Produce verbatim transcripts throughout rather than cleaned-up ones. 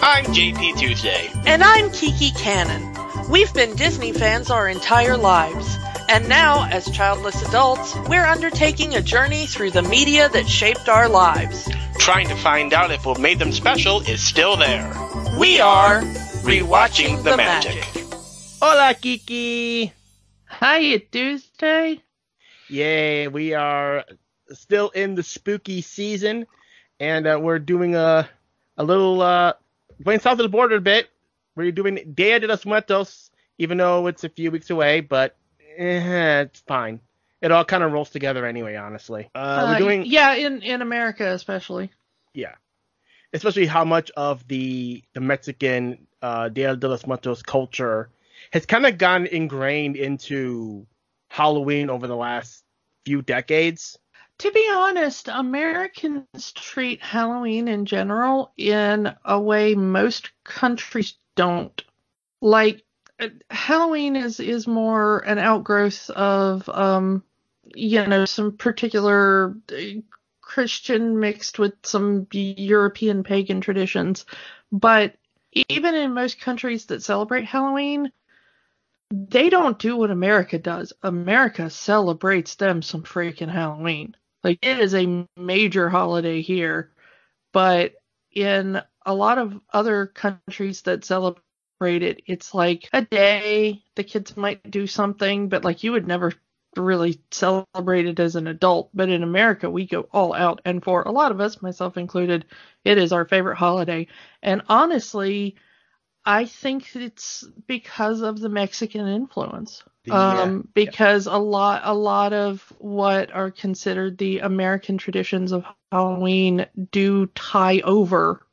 I'm J P Tuesday. And I'm Kiki Cannon. We've been Disney fans our entire lives. And now, as childless adults, we're undertaking a journey through the media that shaped our lives. Trying to find out if what made them special is still there. We are Rewatching the Magic. Hola, Kiki. Hi, Tuesday. Yay, we are still in the spooky season, and uh, we're doing a a little, uh, going south of the border a bit. We're doing Dia de los Muertos, even though it's a few weeks away, but eh, it's fine. It all kind of rolls together anyway, honestly. Uh, Uh, we're doing, yeah, in, in America especially. yeah, especially how much of the the Mexican uh, Dia de los Muertos culture has kind of gone ingrained into Halloween over the last few decades. To be honest, Americans treat Halloween in general in a way most countries don't. Like, uh, Halloween is, is more an outgrowth of, um, you know, some particular uh, Christian mixed with some European pagan traditions. But even in most countries that celebrate Halloween, they don't do what America does. America celebrates them some freaking Halloween. Like, it is a major holiday here, but in a lot of other countries that celebrate it, it's like a day, the kids might do something, but like you would never really celebrate it as an adult. But in America, we go all out, and for a lot of us, myself included, it is our favorite holiday. And honestly, I think it's because of the Mexican influence. The, um, uh, because a lot, a lot of what are considered the American traditions of Halloween do tie over,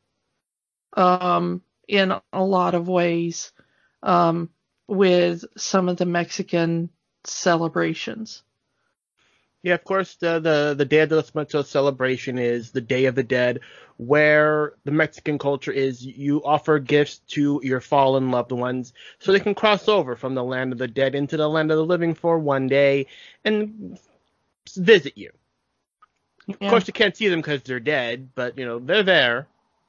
um, in a lot of ways, um, with some of the Mexican celebrations. Yeah, of course, the, the, the Dia de los Muertos celebration is the Day of the Dead, where the Mexican culture is you offer gifts to your fallen loved ones so they can cross over from the land of the dead into the land of the living for one day and visit you. Yeah. Of course, you can't see them because they're dead, but, you know, they're there.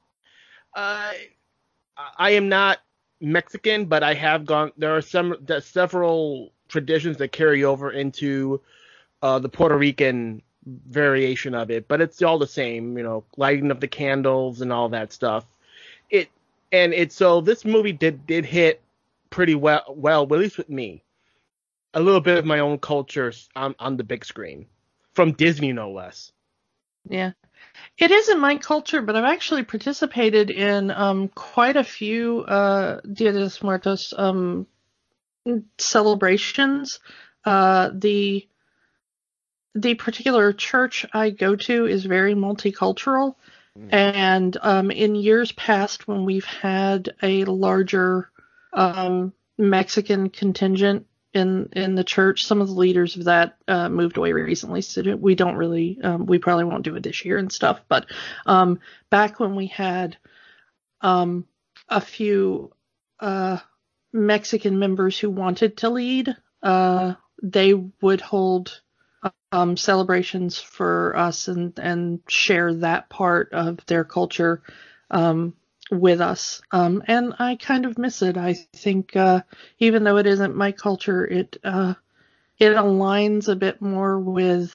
Uh, I am not Mexican, but I have gone, there are some, there's several traditions that carry over into Uh, the Puerto Rican variation of it, but it's all the same, you know, lighting of the candles and all that stuff. It and it's so this movie did did hit pretty well, well, at least with me. A little bit of my own culture on on the big screen, from Disney no less. Yeah. It isn't my culture, but I've actually participated in um, quite a few uh, Dia de los Muertos um, celebrations. Uh, the The particular church I go to is very multicultural, mm. and um, in years past, when we've had a larger um, Mexican contingent in in the church, some of the leaders of that uh, moved away recently, so we don't really, um, we probably won't do it this year and stuff. But um, back when we had um, a few uh, Mexican members who wanted to lead, uh, they would hold Um, celebrations for us and, and share that part of their culture um, with us. Um, and I kind of miss it. I think uh, even though it isn't my culture, it uh, it aligns a bit more with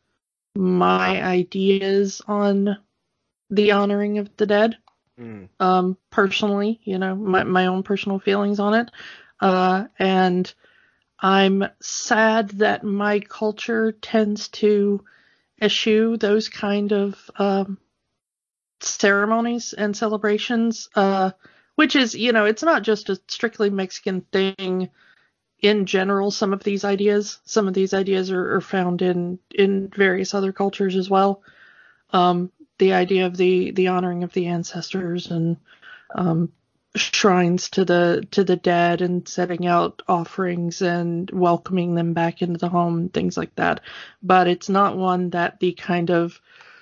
my ideas on the honoring of the dead. Mm. Um, personally, you know, my, my own personal feelings on it. Uh, and I'm sad that my culture tends to eschew those kind of um, ceremonies and celebrations, uh, which is, you know, it's not just a strictly Mexican thing in general. Some of these ideas, some of these ideas are, are found in, in various other cultures as well. Um, the idea of the, the honoring of the ancestors and um, shrines to the to the dead and setting out offerings and welcoming them back into the home and things like that. But it's not one that the kind of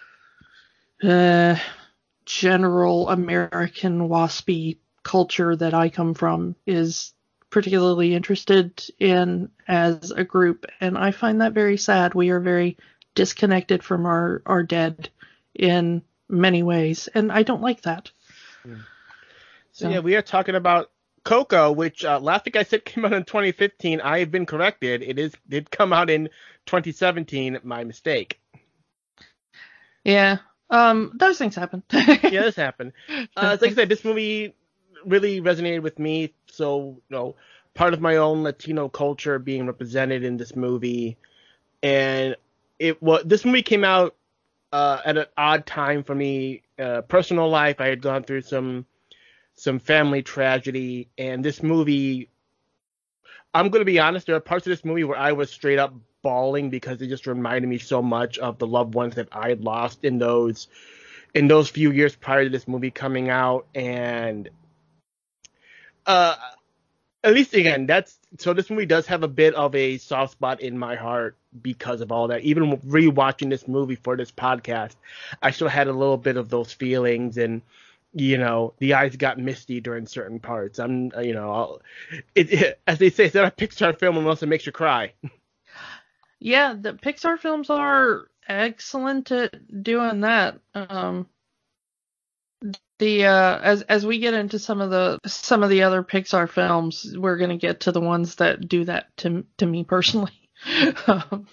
uh, general American waspy culture that I come from is particularly interested in as a group. And I find that very sad. We are very disconnected from our, our dead in many ways. And I don't like that. Mm. So yeah, we are talking about Coco, which uh, last week I said came out in twenty fifteen. I have been corrected. It is did come out in twenty seventeen. My mistake. Yeah. Um, those things happen. Yeah, this happened. Uh, like I said, this movie really resonated with me. So, you know, part of my own Latino culture being represented in this movie, and it was this movie came out uh, at an odd time for me. Uh, personal life, I had gone through some some family tragedy, and this movie. I'm going to be honest. There are parts of this movie where I was straight up bawling because it just reminded me so much of the loved ones that I had lost in those in those few years prior to this movie coming out. And uh, at least again, that's so this movie does have a bit of a soft spot in my heart because of all that. Even rewatching this movie for this podcast, I still had a little bit of those feelings, and you know, the eyes got misty during certain parts. I'm, you know, I'll, it, it, as they say, it's not a Pixar film unless it makes you cry. Yeah, the Pixar films are excellent at doing that. Um, the uh, as as we get into some of the some of the other Pixar films, we're gonna get to the ones that do that to to me personally. um,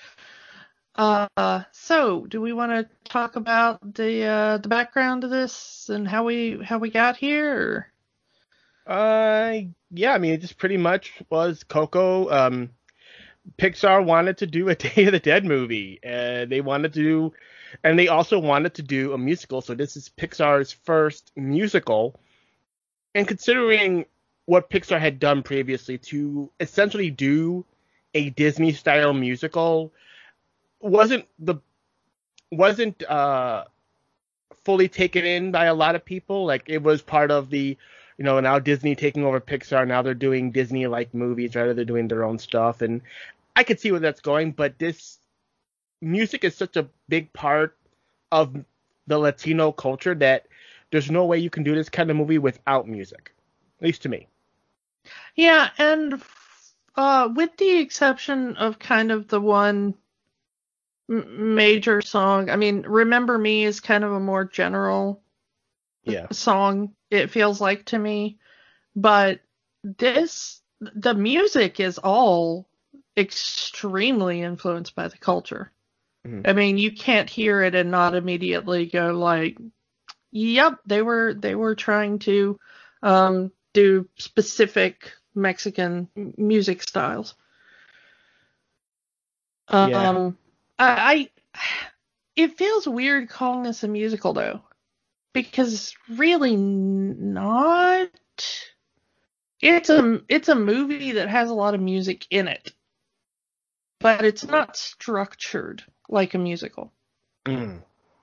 uh, so do we want to talk about the uh, the background of this and how we how we got here? Or? Uh, yeah, I mean, it just pretty much was Coco. Um, Pixar wanted to do a Day of the Dead movie, and they wanted to do, and they also wanted to do a musical. So this is Pixar's first musical. And considering what Pixar had done previously, to essentially do a Disney-style musical wasn't the wasn't uh fully taken in by a lot of people. Like, it was part of the, you know, now Disney taking over Pixar. Now they're doing Disney-like movies rather than doing their own stuff. And I could see where that's going, but this music is such a big part of the Latino culture that there's no way you can do this kind of movie without music, at least to me. Yeah, and uh, with the exception of kind of the one m- major song, I mean, Remember Me is kind of a more general Yeah. song, it feels like to me. But this, the music is all extremely influenced by the culture. Mhm. I mean, you can't hear it and not immediately go like, yep, they were they were trying to um, do specific Mexican m- music styles. Um, Yeah. I, I it feels weird calling this a musical though, because it's really not. It's a it's a movie that has a lot of music in it, but it's not structured like a musical. Mm.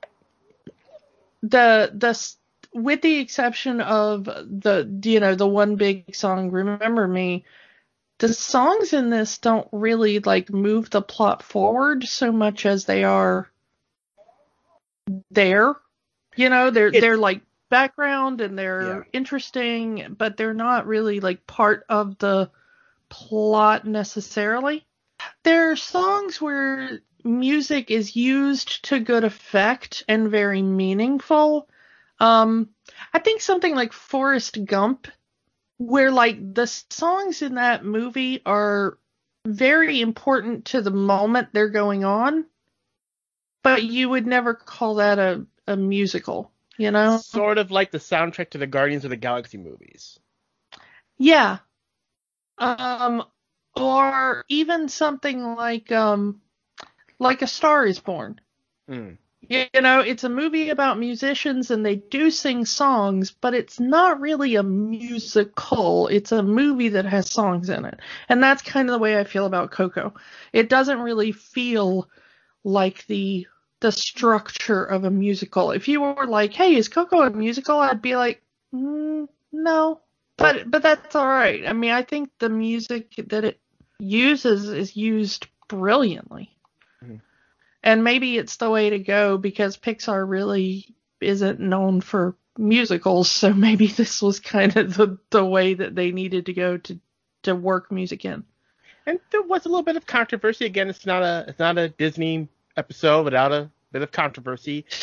The the s- with the exception of the you know the one big song, Remember Me, the songs in this don't really like move the plot forward so much as they are there. You know, they're It's- they're like background and they're Yeah. interesting, but they're not really like part of the plot necessarily. There are songs where music is used to good effect and very meaningful. Um, I think something like Forrest Gump, where like the songs in that movie are very important to the moment they're going on, but you would never call that a, a musical, you know? Sort of like the soundtrack to the Guardians of the Galaxy movies. Yeah. Um, or even something like um, like A Star Is Born. Mm. You know, it's a movie about musicians and they do sing songs, but it's not really a musical. It's a movie that has songs in it. And that's kind of the way I feel about Coco. It doesn't really feel like the the structure of a musical. If you were like, hey, is Coco a musical? I'd be like, mm, no. But but that's all right. I mean, I think the music that it uses is used brilliantly. Mhm. And maybe it's the way to go because Pixar really isn't known for musicals, so maybe this was kind of the, the way that they needed to go to, to work music in. And there was a little bit of controversy. Again, it's not a it's not a Disney episode without a bit of controversy.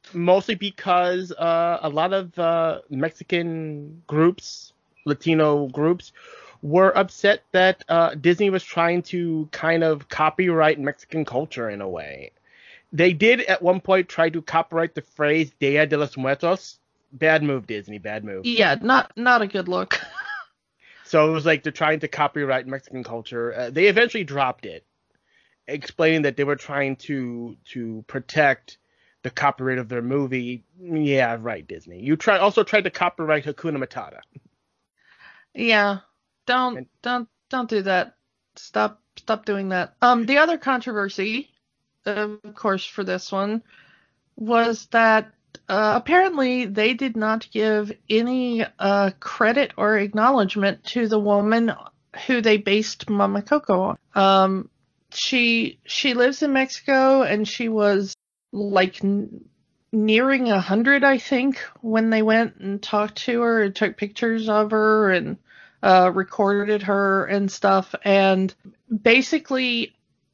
mostly because uh, a lot of uh, Mexican groups, Latino groups, were upset that uh, Disney was trying to kind of copyright Mexican culture in a way. They did at one point try to copyright the phrase Dia de los Muertos. Bad move, Disney. Bad move. Yeah, not not a good look. So it was like they're trying to copyright Mexican culture. Uh, they eventually dropped it, explaining that they were trying to to protect the copyright of their movie. Yeah, right, Disney. You try also tried to copyright Hakuna Matata. Yeah, don't And- don't don't do that. Stop stop doing that. Um, the other controversy, of course, for this one was that uh, apparently they did not give any uh, credit or acknowledgement to the woman who they based Mama Coco on. Um, she she lives in Mexico and she was like n- nearing a hundred, I think, when they went and talked to her and took pictures of her and uh, recorded her and stuff. And basically,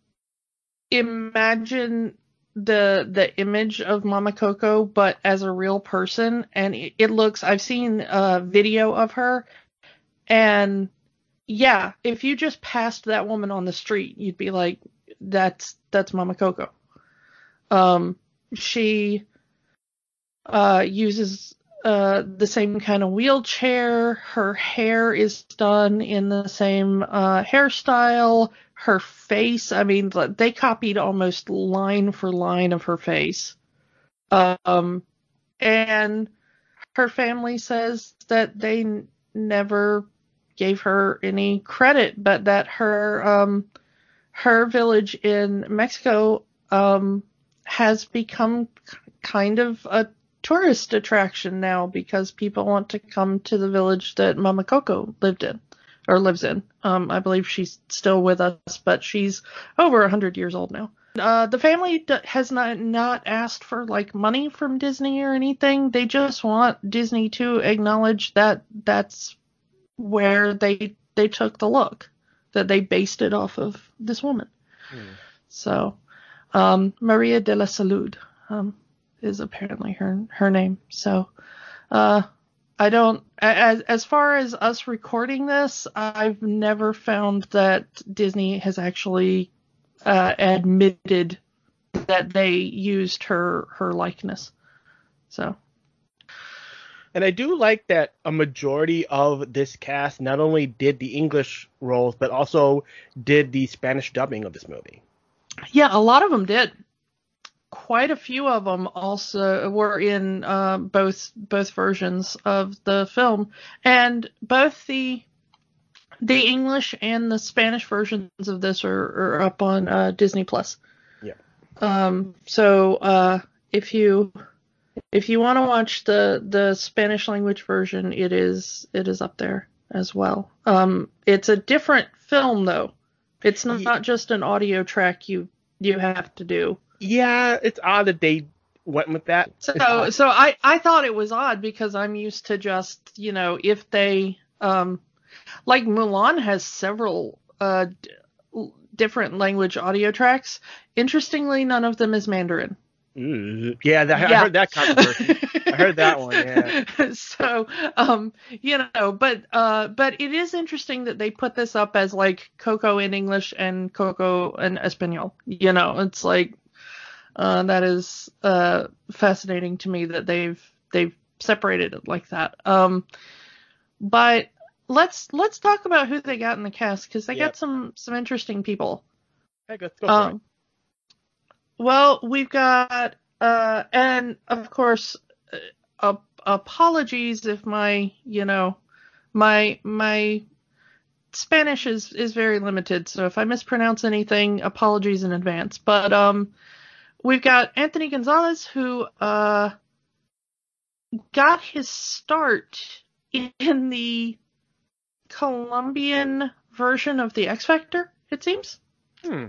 imagine the the image of Mama Coco, but as a real person, and it, it looks. I've seen a video of her, and yeah, if you just passed that woman on the street, you'd be like, "That's that's Mama Coco." Um, she uh uses uh the same kind of wheelchair. Her hair is done in the same uh hairstyle. Her face, I mean, they copied almost line for line of her face. Um, and her family says that they n- never gave her any credit, but that her um her village in Mexico um has become k- kind of a tourist attraction now because people want to come to the village that Mama Coco lived in or lives in. Um, I believe she's still with us, but she's over a hundred years old now. Uh, the family d- has not not asked for like money from Disney or anything. They just want Disney to acknowledge that that's where they they took the look, that they based it off of this woman. Hmm. So, um, Maria de la Salud um, is apparently her her name. So, uh, I don't. As as far as us recording this, I've never found that Disney has actually uh, admitted that they used her her likeness. So. And I do like that a majority of this cast not only did the English roles, but also did the Spanish dubbing of this movie. Yeah, a lot of them did. Quite a few of them also were in uh, both both versions of the film, and both the the English and the Spanish versions of this are, are up on uh, Disney Plus. Yeah. Um. So uh, if you if you want to watch the the Spanish language version, it is it is up there as well. Um. It's a different film though. It's not, not just an audio track you you have to do. Yeah, it's odd that they went with that. So, so I, I thought it was odd because I'm used to just, you know, if they, um, like Mulan has several, uh, d- different language audio tracks. Interestingly, none of them is Mandarin. Ooh, yeah, that, Yeah. I heard that controversy. I heard that one, yeah. So, um, you know, but, uh, but it is interesting that they put this up as like Coco in English and Coco in Espanol. You know, it's like, Uh, that is uh, fascinating to me that they've they've separated it like that. Um, but let's let's talk about who they got in the cast because they Yep. got some some interesting people. Hey, let's go for Um, well, we've got uh, and of course, uh, apologies if my you know my my Spanish is is very limited, so if I mispronounce anything, apologies in advance. But um. We've got Anthony Gonzalez, who uh, got his start in the Colombian version of the X Factor, it seems. it. Hmm.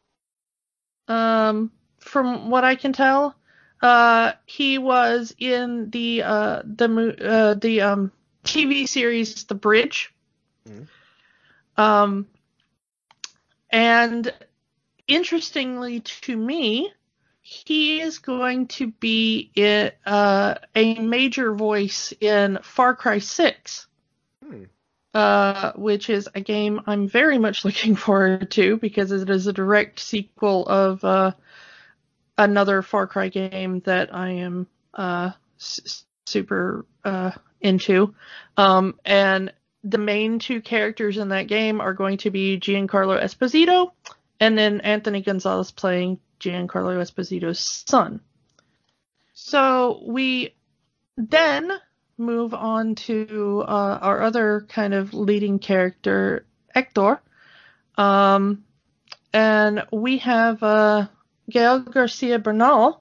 Um, from what I can tell, uh, he was in the uh, the uh, the um, T V series The Bridge. Hmm. Um, and interestingly to me, he is going to be in, uh, a major voice in Far Cry six. Hmm. Uh, which is a game I'm very much looking forward to because it is a direct sequel of uh, another Far Cry game that I am uh, s- super uh, into. Um, and the main two characters in that game are going to be Giancarlo Esposito and then Anthony Gonzalez playing Giancarlo Esposito's son. So we then move on to uh, our other kind of leading character, Hector. Um, and we have uh, Gael Garcia Bernal,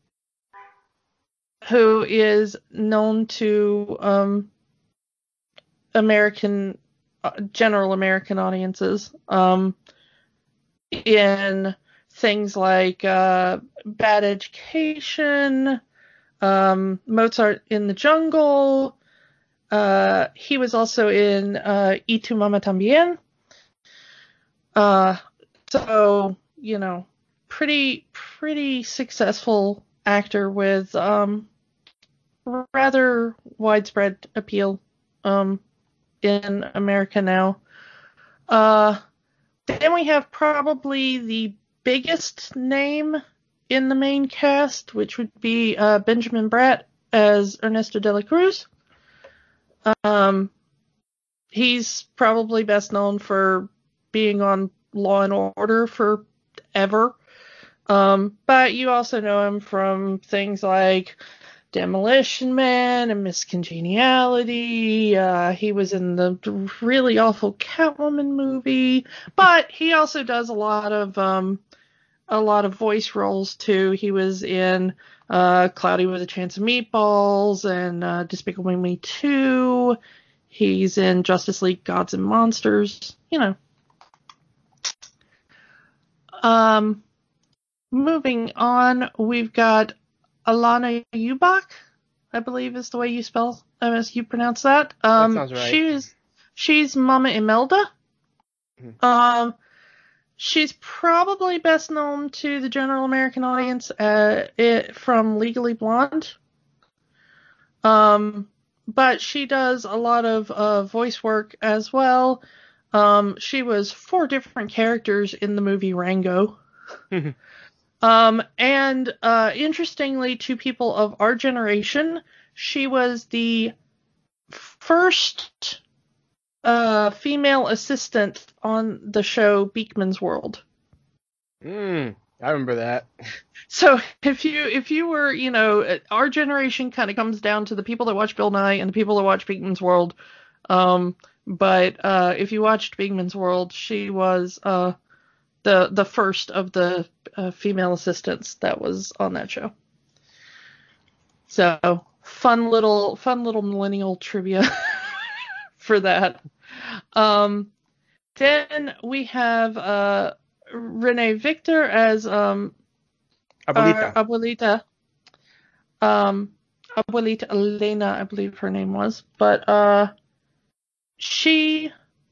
who is known to um, American, uh, general American audiences um, in things like uh, Bad Education, um, Mozart in the Jungle. Uh, he was also in uh, Y Tu Mama Tambien. Uh, so, you know, pretty, pretty successful actor with um, rather widespread appeal um, in America now. Uh, then we have probably the biggest name in the main cast, which would be uh, Benjamin Bratt as Ernesto de la Cruz. Um, he's probably best known for being on Law and Order forever. Um, but you also know him from things like Demolition Man and Miss Congeniality. Uh, he was in the really awful Catwoman movie, but he also does a lot of um, a lot of voice roles too. He was in uh, Cloudy with a Chance of Meatballs and uh, Despicable Me two. He's in Justice League Gods and Monsters. You know. Um, moving on, we've got Alana Ubach, I believe is the way you spell, as you pronounce that. Um, that sounds right. She's she's Mama Imelda. Mm-hmm. Um, she's probably best known to the general American audience uh, it, from Legally Blonde. Um, but she does a lot of uh, voice work as well. Um, she was four different characters in the movie Rango. um, and uh, interestingly, to people of our generation, she was the first uh, female assistant on the show Beakman's World. Mm, I remember that. So if you if you were, you know, our generation kind of comes down to the people that watch Bill Nye and the people that watch Beakman's World. Um, but uh, if you watched Beakman's World, she was uh, the the first of the uh, female assistants that was on that show. So fun little fun little millennial trivia for that. Um, then we have uh, Renee Victor as um, Abuelita. Uh, Abuelita. Um, Abuelita Elena, I believe her name was, but uh. She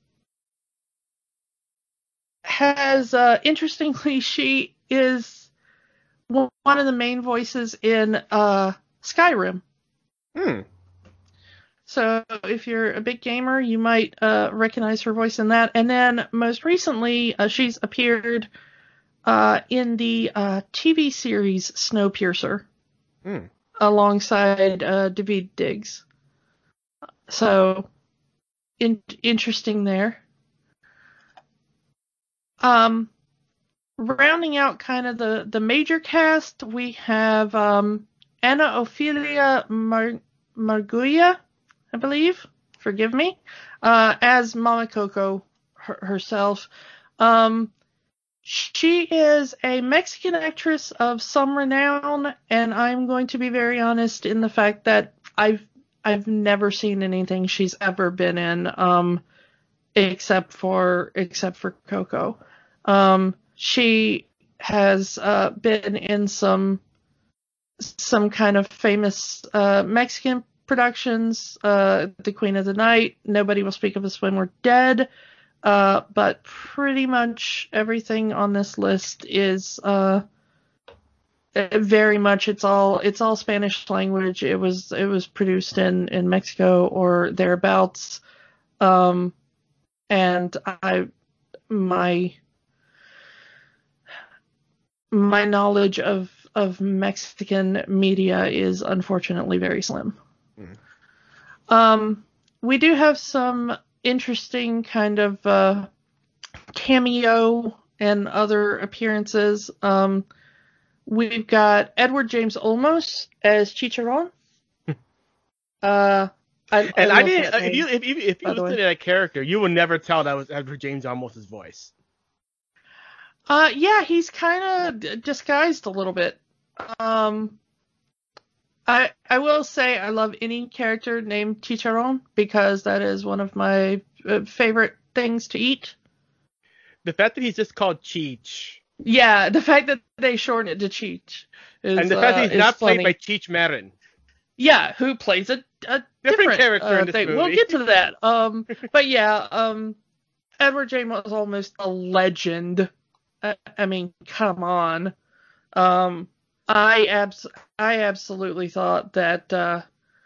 has, uh, interestingly, she is one of the main voices in uh, Skyrim. Hmm. So if you're a big gamer, you might uh, recognize her voice in that. And then most recently, uh, she's appeared uh, in the uh, T V series Snowpiercer Hmm. alongside uh, David Diggs. So... In, interesting there. Um, rounding out kind of the, the major cast, we have um, Anna Ophelia Mar- Marguia, I believe. Forgive me. Uh, as Mama Coco her- herself. Um, she is a Mexican actress of some renown, and I'm going to be very honest in the fact that I've I've never seen anything she's ever been in, um, except for except for Coco. Um, she has uh, been in some some kind of famous uh, Mexican productions, uh, The Queen of the Night, Nobody Will Speak of Us When We're Dead, uh, but pretty much everything on this list is uh, uh, very much it's all it's all Spanish language. It was it was produced in, in Mexico or thereabouts. Um, and I my my knowledge of of Mexican media is unfortunately very slim. Mm-hmm. Um, we do have some interesting kind of uh, cameo and other appearances. Um, we've got Edward James Olmos as Chicharron. uh, I, and I, I didn't. If you if you if you listen listen to that character, you would never tell that was Edward James Olmos' voice. Uh, yeah, he's kind of d- disguised a little bit. Um, I I will say I love any character named Chicharron because that is one of my uh, favorite things to eat. The fact that he's just called Cheech. Yeah, the fact that they shorten it to Cheech. Is, and the fact uh, that he's not funny. played by Cheech Marin. Yeah, who plays a, a different, different character uh, in this thing. movie. We'll get to that. Um, but yeah, um, Edward James was almost a legend. I, I mean, come on. Um, I abs- I absolutely thought that uh,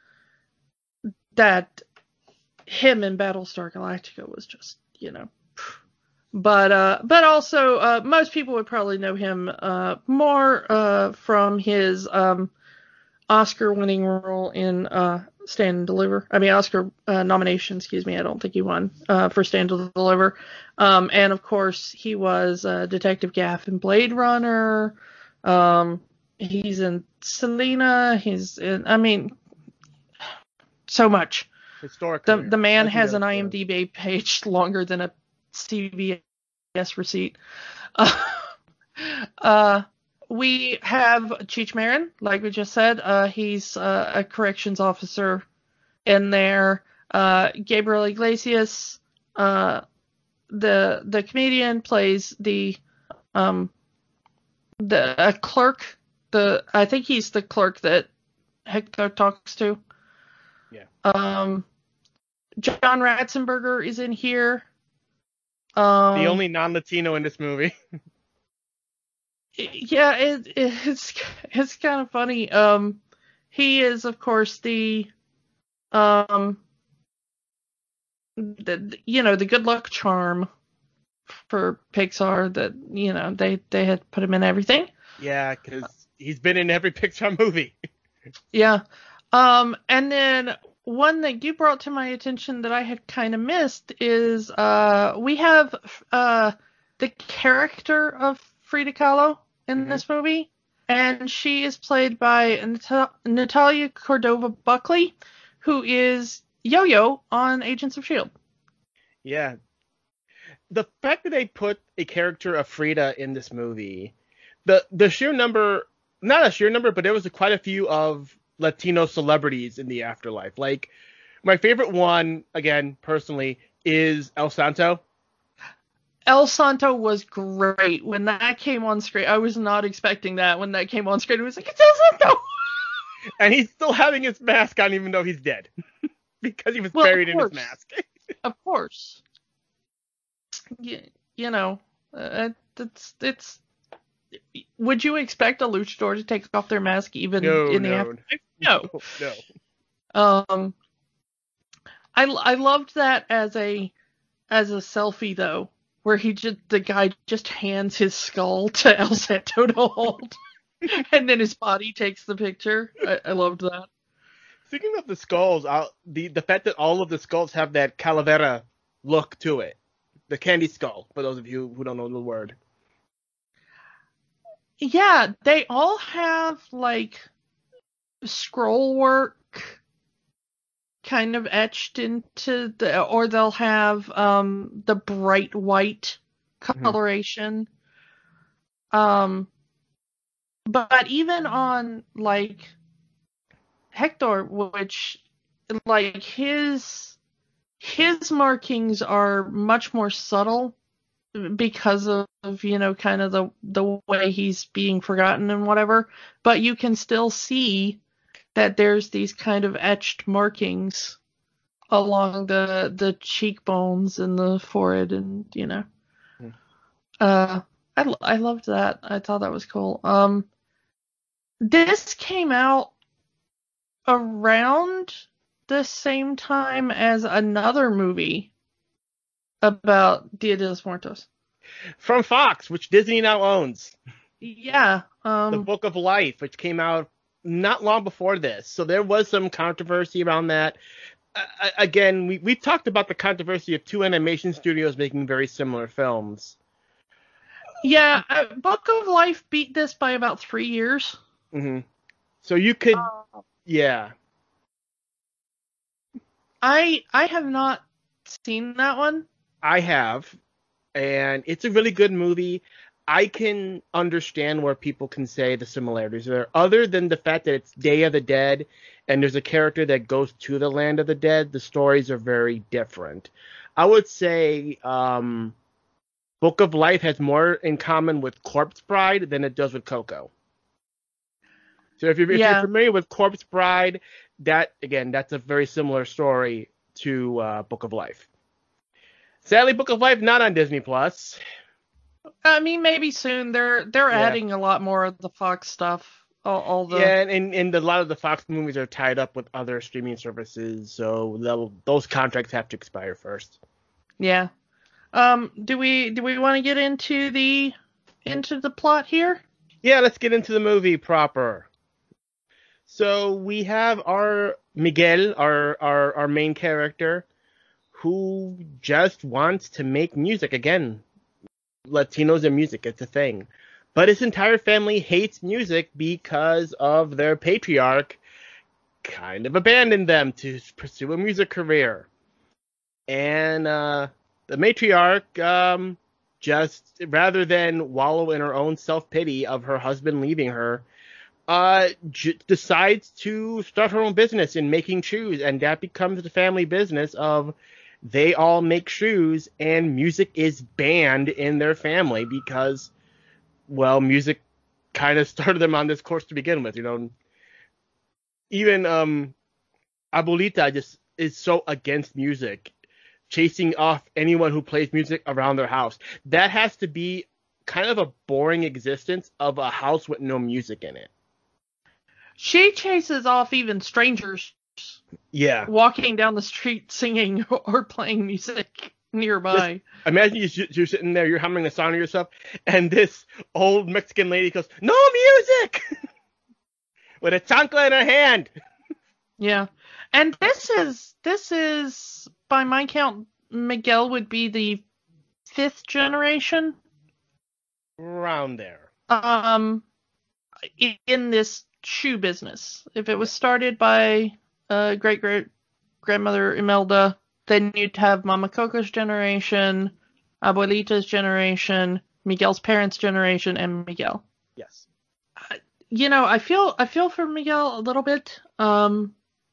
that him in Battlestar Galactica was just, you know. But uh, but also uh, most people would probably know him uh, more uh, from his um, Oscar-winning role in uh, Stand and Deliver. I mean, Oscar uh, nomination, excuse me. I don't think he won uh, for Stand and Deliver. Um, and of course, he was uh, Detective Gaff in Blade Runner. Um, he's in Selena. He's in. I mean, so much. Historic. The the man has an IMDb page longer than a C V S receipt. Uh, uh, we have Cheech Marin, like we just said. Uh, he's uh, a corrections officer in there. Uh, Gabriel Iglesias, uh, the the comedian, plays the um the a clerk. The I think he's the clerk that Hector talks to. Yeah. Um, John Ratzenberger is in here. Um, the only non-Latino in this movie. Yeah, it, it's it's kind of funny. Um, he is, of course, the um, the you know the good luck charm for Pixar. That you know they they had put him in everything. Yeah, because he's been in every Pixar movie. Yeah. Um, and then one that you brought to my attention that I had kind of missed is uh we have uh the character of Frida Kahlo in mm-hmm. this movie, and she is played by Nat- Natalia Cordova Buckley, who is Yo-Yo on Agents of S H I E L D. Yeah. The fact that they put a character of Frida in this movie, the the sheer number, not a sheer number, but there was a, quite a few of Latino celebrities in the afterlife. Like, my favorite one, again, personally, is El Santo. El Santo was great. When that came on screen, I was not expecting that. When that came on screen, I was like, it's El Santo! And he's still having his mask on even though he's dead. Because he was well, buried in his mask. Of course. You, you know, uh, it's, it's... Would you expect a luchador to take off their mask even no, in the no. afterlife? No. No. Um, I, I loved that as a as a selfie though, where he just the guy just hands his skull to El Santo to hold, and then his body takes the picture. I, I loved that. Speaking of the skulls, I'll, the the fact that all of the skulls have that calavera look to it, the candy skull. For those of you who don't know the word. Yeah, they all have like scroll work kind of etched into the, or they'll have um the bright white coloration. Mm-hmm. Um, but even on like Hector, which like his his markings are much more subtle because of, you know, kind of the the way he's being forgotten and whatever, but you can still see that there's these kind of etched markings along the the cheekbones and the forehead, and you know, mm. uh, I I loved that. I thought that was cool. Um, This came out around the same time as another movie about Dia de los Muertos. From Fox, which Disney now owns. Yeah. Um, the Book of Life, which came out not long before this. So there was some controversy around that. Uh, again, we, we've talked about the controversy of two animation studios making very similar films. Yeah, uh, Book of Life beat this by about three years. Mm-hmm. So you could, uh, yeah. I I have not seen that one. I have, and it's a really good movie. I can understand where people can say the similarities there, other than the fact that it's Day of the Dead, and there's a character that goes to the land of the dead. The stories are very different. I would say um, Book of Life has more in common with Corpse Bride than it does with Coco. So if you're, if yeah. you're familiar with Corpse Bride, that again, that's a very similar story to uh, Book of Life. Sadly, Book of Life not on Disney Plus. I mean, maybe soon. They're they're yeah. adding a lot more of the Fox stuff. All, all the yeah, and, and a lot of the Fox movies are tied up with other streaming services, so those contracts have to expire first. Yeah. Um. Do we do we want to get into the into the plot here? Yeah, let's get into the movie proper. So we have our Miguel, our our our main character, who just wants to make music again. Latinos and music, it's a thing. But his entire family hates music because of their patriarch kind of abandoned them to pursue a music career. And uh, the matriarch, um, just rather than wallow in her own self-pity of her husband leaving her, uh, j- decides to start her own business in making shoes. And that becomes the family business of they all make shoes, and music is banned in their family because, well, music kind of started them on this course to begin with, you know. Even um, Abuelita just is so against music, chasing off anyone who plays music around their house. That has to be kind of a boring existence of a house with no music in it. She chases off even strangers. Yeah. Walking down the street singing or playing music nearby. Just imagine you, you're sitting there, you're humming a song to yourself, and this old Mexican lady goes, "No music!" with a chancla in her hand. Yeah. And this is, this is, by my count, Miguel would be the fifth generation. Around there. Um, in this shoe business. If it was started by uh, great great grandmother Imelda, then you'd have Mama Coco's generation, Abuelita's generation, Miguel's parents' generation, and Miguel. Yes. Uh, you know, I feel I feel for Miguel a little bit. Um,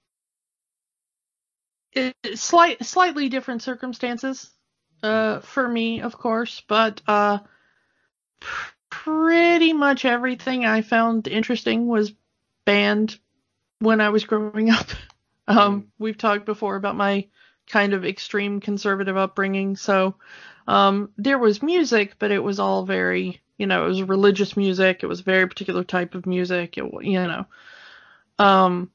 it, slight slightly different circumstances uh, for me, of course, but uh, pretty much everything I found interesting was banned when I was growing up. Um, mm. We've talked before about my kind of extreme conservative upbringing. So um, there was music, but it was all very, you know, it was religious music. It was a very particular type of music, it, you know. Um,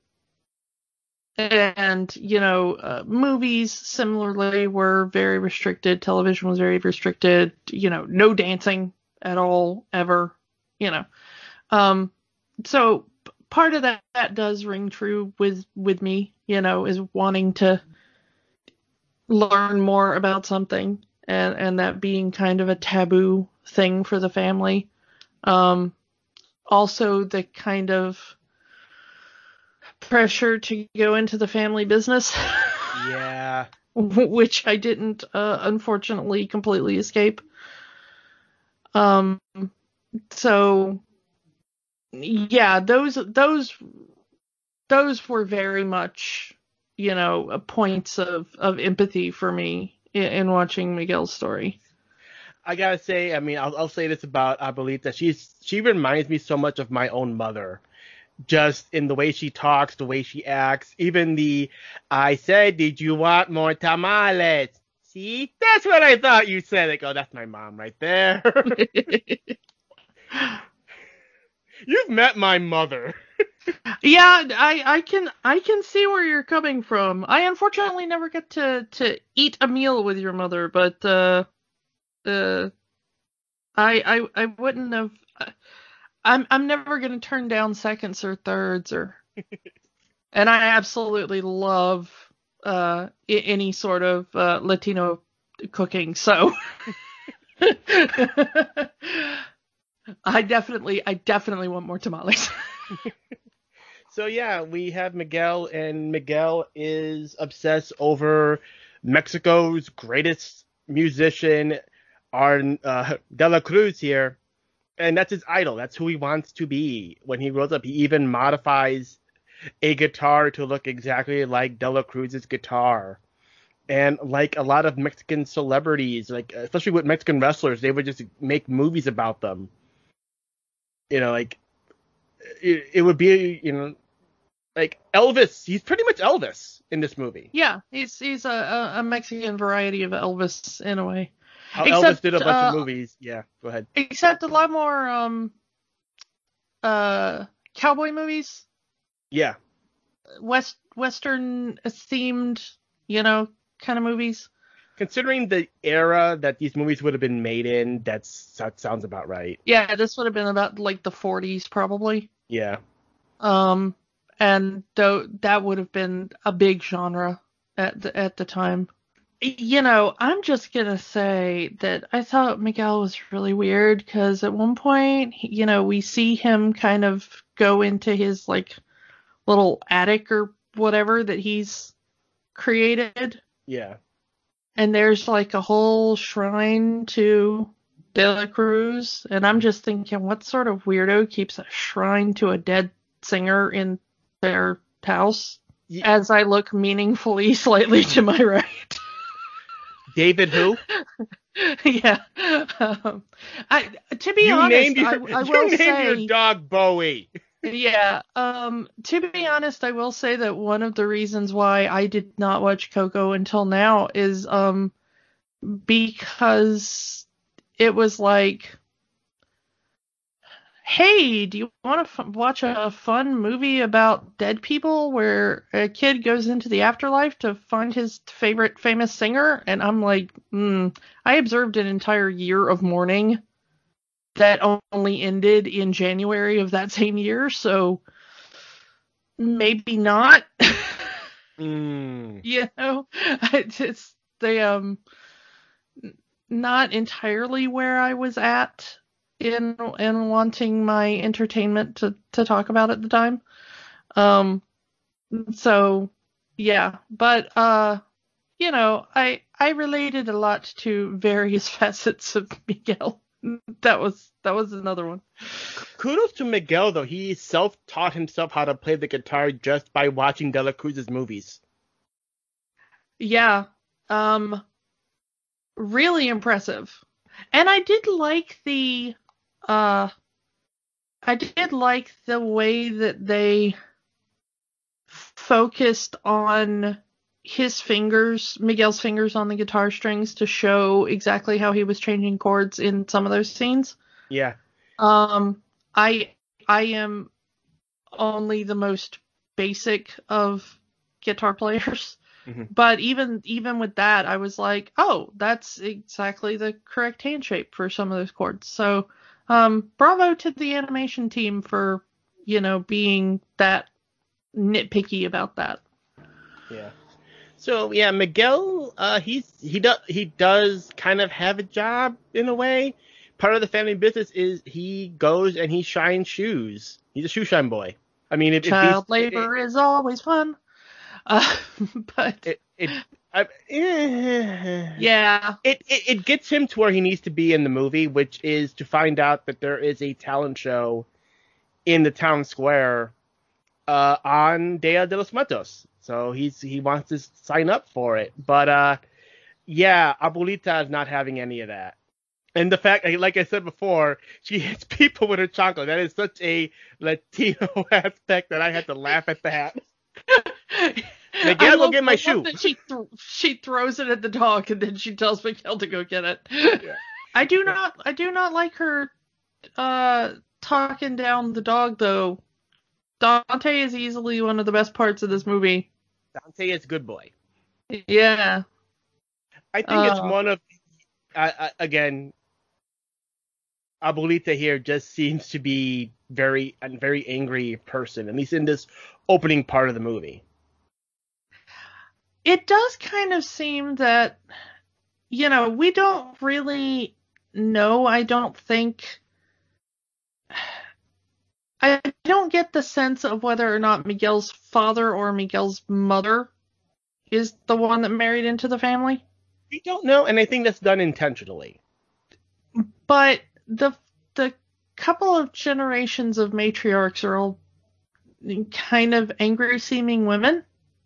and, you know, uh, movies similarly were very restricted. Television was very restricted. You know, no dancing at all, ever, you know. Um, so part of that, that does ring true with, with me, you know, is wanting to learn more about something and, and that being kind of a taboo thing for the family. Um, also the kind of pressure to go into the family business. Yeah. Which I didn't, uh, unfortunately completely escape. Um, so yeah, those, those, those were very much, you know, points of, of empathy for me in, in watching Miguel's story. I gotta say, I mean, I'll, I'll say this about Abuelita. She's, she reminds me so much of my own mother. Just in the way she talks, the way she acts, even the, I said, did you want more tamales? See, that's what I thought you said. Like, oh, that's my mom right there. You've met my mother. Yeah, I, I can I can see where you're coming from. I unfortunately never get to, to eat a meal with your mother, but uh, uh, I I I wouldn't have. I'm I'm never gonna turn down seconds or thirds or. And I absolutely love uh, I- any sort of uh, Latino cooking, so I definitely I definitely want more tamales. So yeah, we have Miguel, and Miguel is obsessed over Mexico's greatest musician, our uh, De La Cruz here, and that's his idol. That's who he wants to be when he grows up. He even modifies a guitar to look exactly like De La Cruz's guitar. And like a lot of Mexican celebrities, like especially with Mexican wrestlers, they would just make movies about them. You know, like it, it would be, you know, like Elvis. He's pretty much Elvis in this movie. Yeah, he's he's a, a Mexican variety of Elvis in a way. How Except, Elvis did a bunch uh, of movies. Yeah, go ahead. Except a lot more um uh cowboy movies, Yeah, west western themed, you know, kind of movies. considering the era that these movies would have been made in, that's that sounds about right. Yeah, this would have been about like the forties probably. Yeah. Um, and though that would have been a big genre at the, at the time. You know, I'm just gonna say that I thought Miguel was really weird because at one point, he- you know, we see him kind of go into his like little attic or whatever that he's created, Yeah. and there's like a whole shrine to De La Cruz, and I'm just thinking, what sort of weirdo keeps a shrine to a dead singer in their house? Ye- As I look meaningfully slightly to my right. David who? Yeah. Um, I to be You honest, named your, I, I you will named say, your dog Bowie. yeah. Um, to be honest, I will say that one of the reasons why I did not watch Coco until now is um because it was like, hey, do you want to f- watch a fun movie about dead people where a kid goes into the afterlife to find his favorite famous singer? And I'm like, mm, I observed an entire year of mourning that only ended in January of that same year, so maybe not. Mm. You know, it's they um not entirely where I was at in in wanting my entertainment to to talk about at the time. Um so yeah, but uh you know, I I related a lot to various facets of Miguel. That was that was another one. Kudos to Miguel, though. He self-taught himself how to play the guitar just by watching De La Cruz's movies. Yeah. Um really impressive. And I did like the uh I did like the way that they focused on his fingers, Miguel's fingers on the guitar strings to show exactly how he was changing chords in some of those scenes. Yeah. Um I I am only the most basic of guitar players. Mm-hmm. But even even with that, I was like, oh, that's exactly the correct hand shape for some of those chords. So, um, bravo to the animation team for, you know, being that nitpicky about that. Yeah. So yeah, Miguel, uh, he's he does he does kind of have a job in a way. Part of the family business is he goes and he shines shoes. He's a shoe shine boy. I mean, it, Child it, labor it, is always fun. Uh, but it, it, I, eh, yeah, it, it it gets him to where he needs to be in the movie, which is to find out that there is a talent show in the town square uh, on Dia de los Muertos. So he's he wants to sign up for it, but uh, yeah, Abuelita is not having any of that. And the fact, like I said before, she hits people with her chocolate. That is such a Latino aspect that I had to laugh at that. Miguel, go get my shoe. That she th- she throws it at the dog and then she tells Miguel to go get it. Yeah. I do not I do not like her uh talking down the dog, though, Dante is easily one of the best parts of this movie. Dante is good boy. Yeah. I think uh, it's one of, I, I, again, Abuelita here just seems to be very a very angry person, at least in this opening part of the movie. It does kind of seem that, you know, we don't really know, I don't think. I don't get the sense of whether or not Miguel's father or Miguel's mother is the one that married into the family. We don't know, and I think that's done intentionally. But the the couple of generations of matriarchs are all kind of angry-seeming women.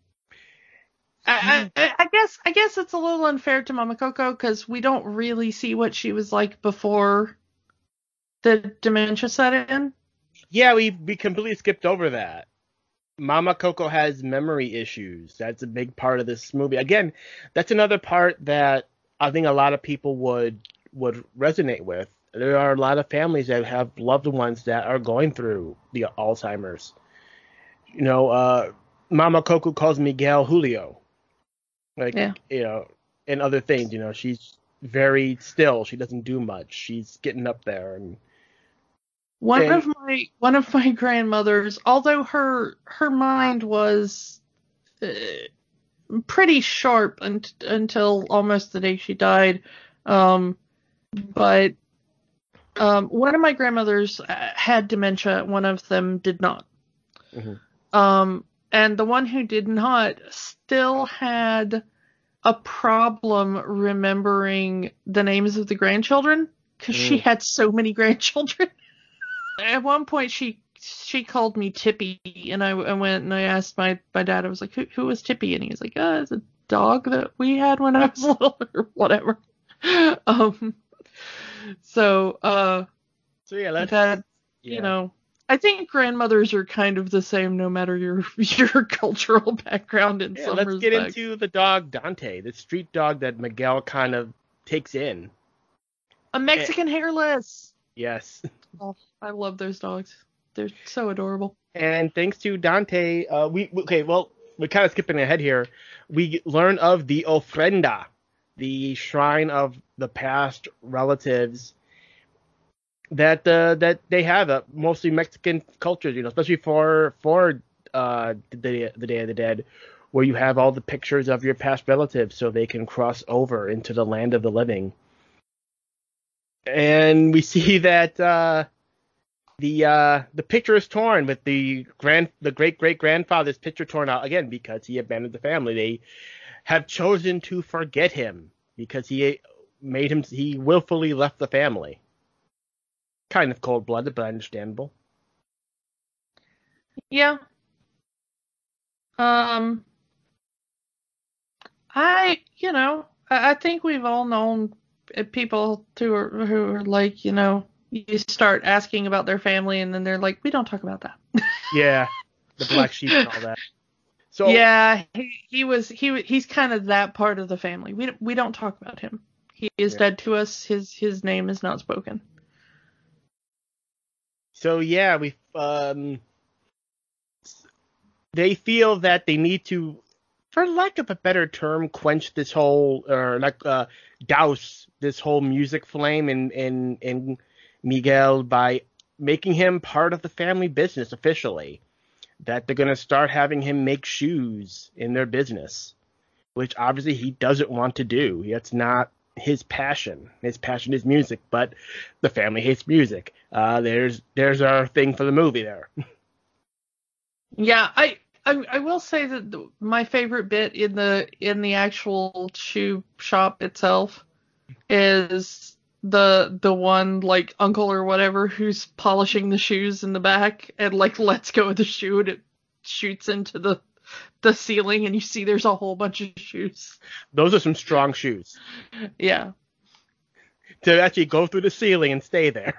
I, I, I guess I guess it's a little unfair to Mama Coco because we don't really see what she was like before the dementia set in. Yeah, we we completely skipped over that. Mama Coco has memory issues. That's a big part of this movie. Again, that's another part that I think a lot of people would would resonate with. There are a lot of families that have loved ones that are going through the Alzheimer's. You know, uh, Mama Coco calls Miguel Julio. Like, yeah. You know, and other things. You know, she's very still. She doesn't do much. She's getting up there. And one and, of my one of my grandmothers, although her her mind was uh, pretty sharp un- until almost the day she died, um, but um, one of my grandmothers had dementia. One of them did not. Mm-hmm. Um, and the one who did not still had a problem remembering the names of the grandchildren because mm. she had so many grandchildren. At one point, she she called me Tippy, and I, I went and I asked my, my dad. I was like, "Who who was Tippy?" And he was like, "Uh, it's a dog that we had when I was little, or whatever." um. So uh. So yeah, that's that yeah. you know. I think grandmothers are kind of the same, no matter your your cultural background in yeah, some let's respects. Let's get into the dog Dante, the street dog that Miguel kind of takes in. A Mexican and, hairless. Yes. Oh, I love those dogs. They're so adorable. And thanks to Dante, uh, we okay. Well, we're kind of skipping ahead here. We learn of the ofrenda, the shrine of the past relatives that uh, that they have, uh, mostly Mexican cultures, you know, especially for for uh, the the Day of the Dead, where you have all the pictures of your past relatives, so they can cross over into the land of the living. And we see that uh, the uh, the picture is torn, with the grand the great great grandfather's picture torn out again because he abandoned the family. They have chosen to forget him because he made him he willfully left the family. Kind of cold-blooded, but understandable. Yeah. Um. I, you know, I, I think we've all known people who are who are like, you know, you start asking about their family, and then they're like, we don't talk about that. Yeah, the black sheep and all that. So yeah, he, he was he he's kind of that part of the family. We we don't talk about him. He is yeah. dead to us. His his name is not spoken. So yeah, we um, they feel that they need to, for lack of a better term, quench this whole, or like uh, douse this whole music flame in in in Miguel by making him part of the family business officially. That they're gonna start having him make shoes in their business, which obviously he doesn't want to do. That's not his passion. His passion is music, but the family hates music. Uh, there's there's our thing for the movie there. Yeah, I, I I will say that the, my favorite bit in the in the actual shoe shop itself is the the one like uncle or whatever who's polishing the shoes in the back and like lets go of the shoe and it shoots into the the ceiling and you see there's a whole bunch of shoes. Those are some strong shoes. Yeah. To actually go through the ceiling and stay there.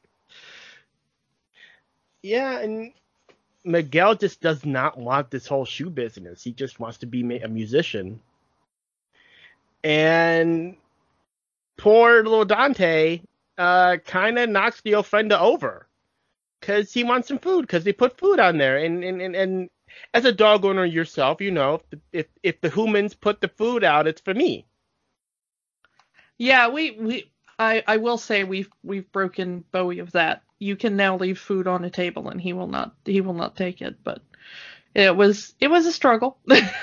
Yeah, and Miguel just does not want this whole shoe business. He just wants to be a musician. And poor little Dante uh, kind of knocks the ofrenda over. because he wants some food, because they put food on there. And, and, and, and as a dog owner yourself, you know, if if the humans put the food out, it's for me. Yeah, we, we I, I will say we've we've broken Bowie of that. You can now leave food on a table and he will not he will not take it, but it was it was a struggle.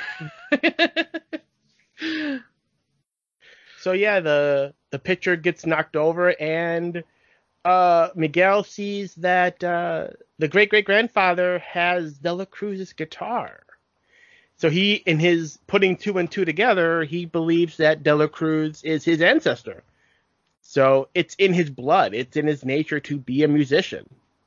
So yeah, the the pitcher gets knocked over, and uh, Miguel sees that uh, the great great grandfather has Dela Cruz's guitar. So he, in his putting two and two together, he believes that Dela Cruz is his ancestor. So it's in his blood, it's in his nature to be a musician.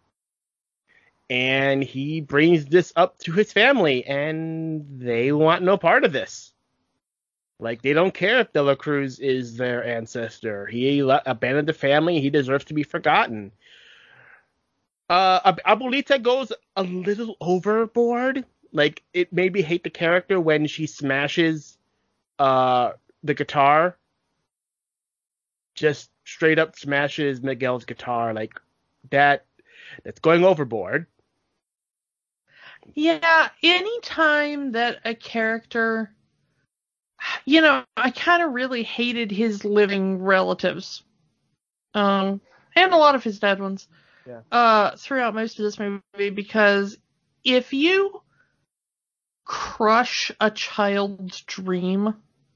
And he brings this up to his family, and they want no part of this. Like, they don't care if Dela Cruz is their ancestor. He le- abandoned the family. He deserves to be forgotten. Uh, Abuelita goes a little overboard. Like, it made me hate the character when she smashes uh, the guitar. Just straight up smashes Miguel's guitar. Like, that, that's going overboard. Yeah, anytime that a character... You know, I kind of really hated his living relatives, um, and a lot of his dead ones, yeah. uh, throughout most of this movie, because if you crush a child's dream,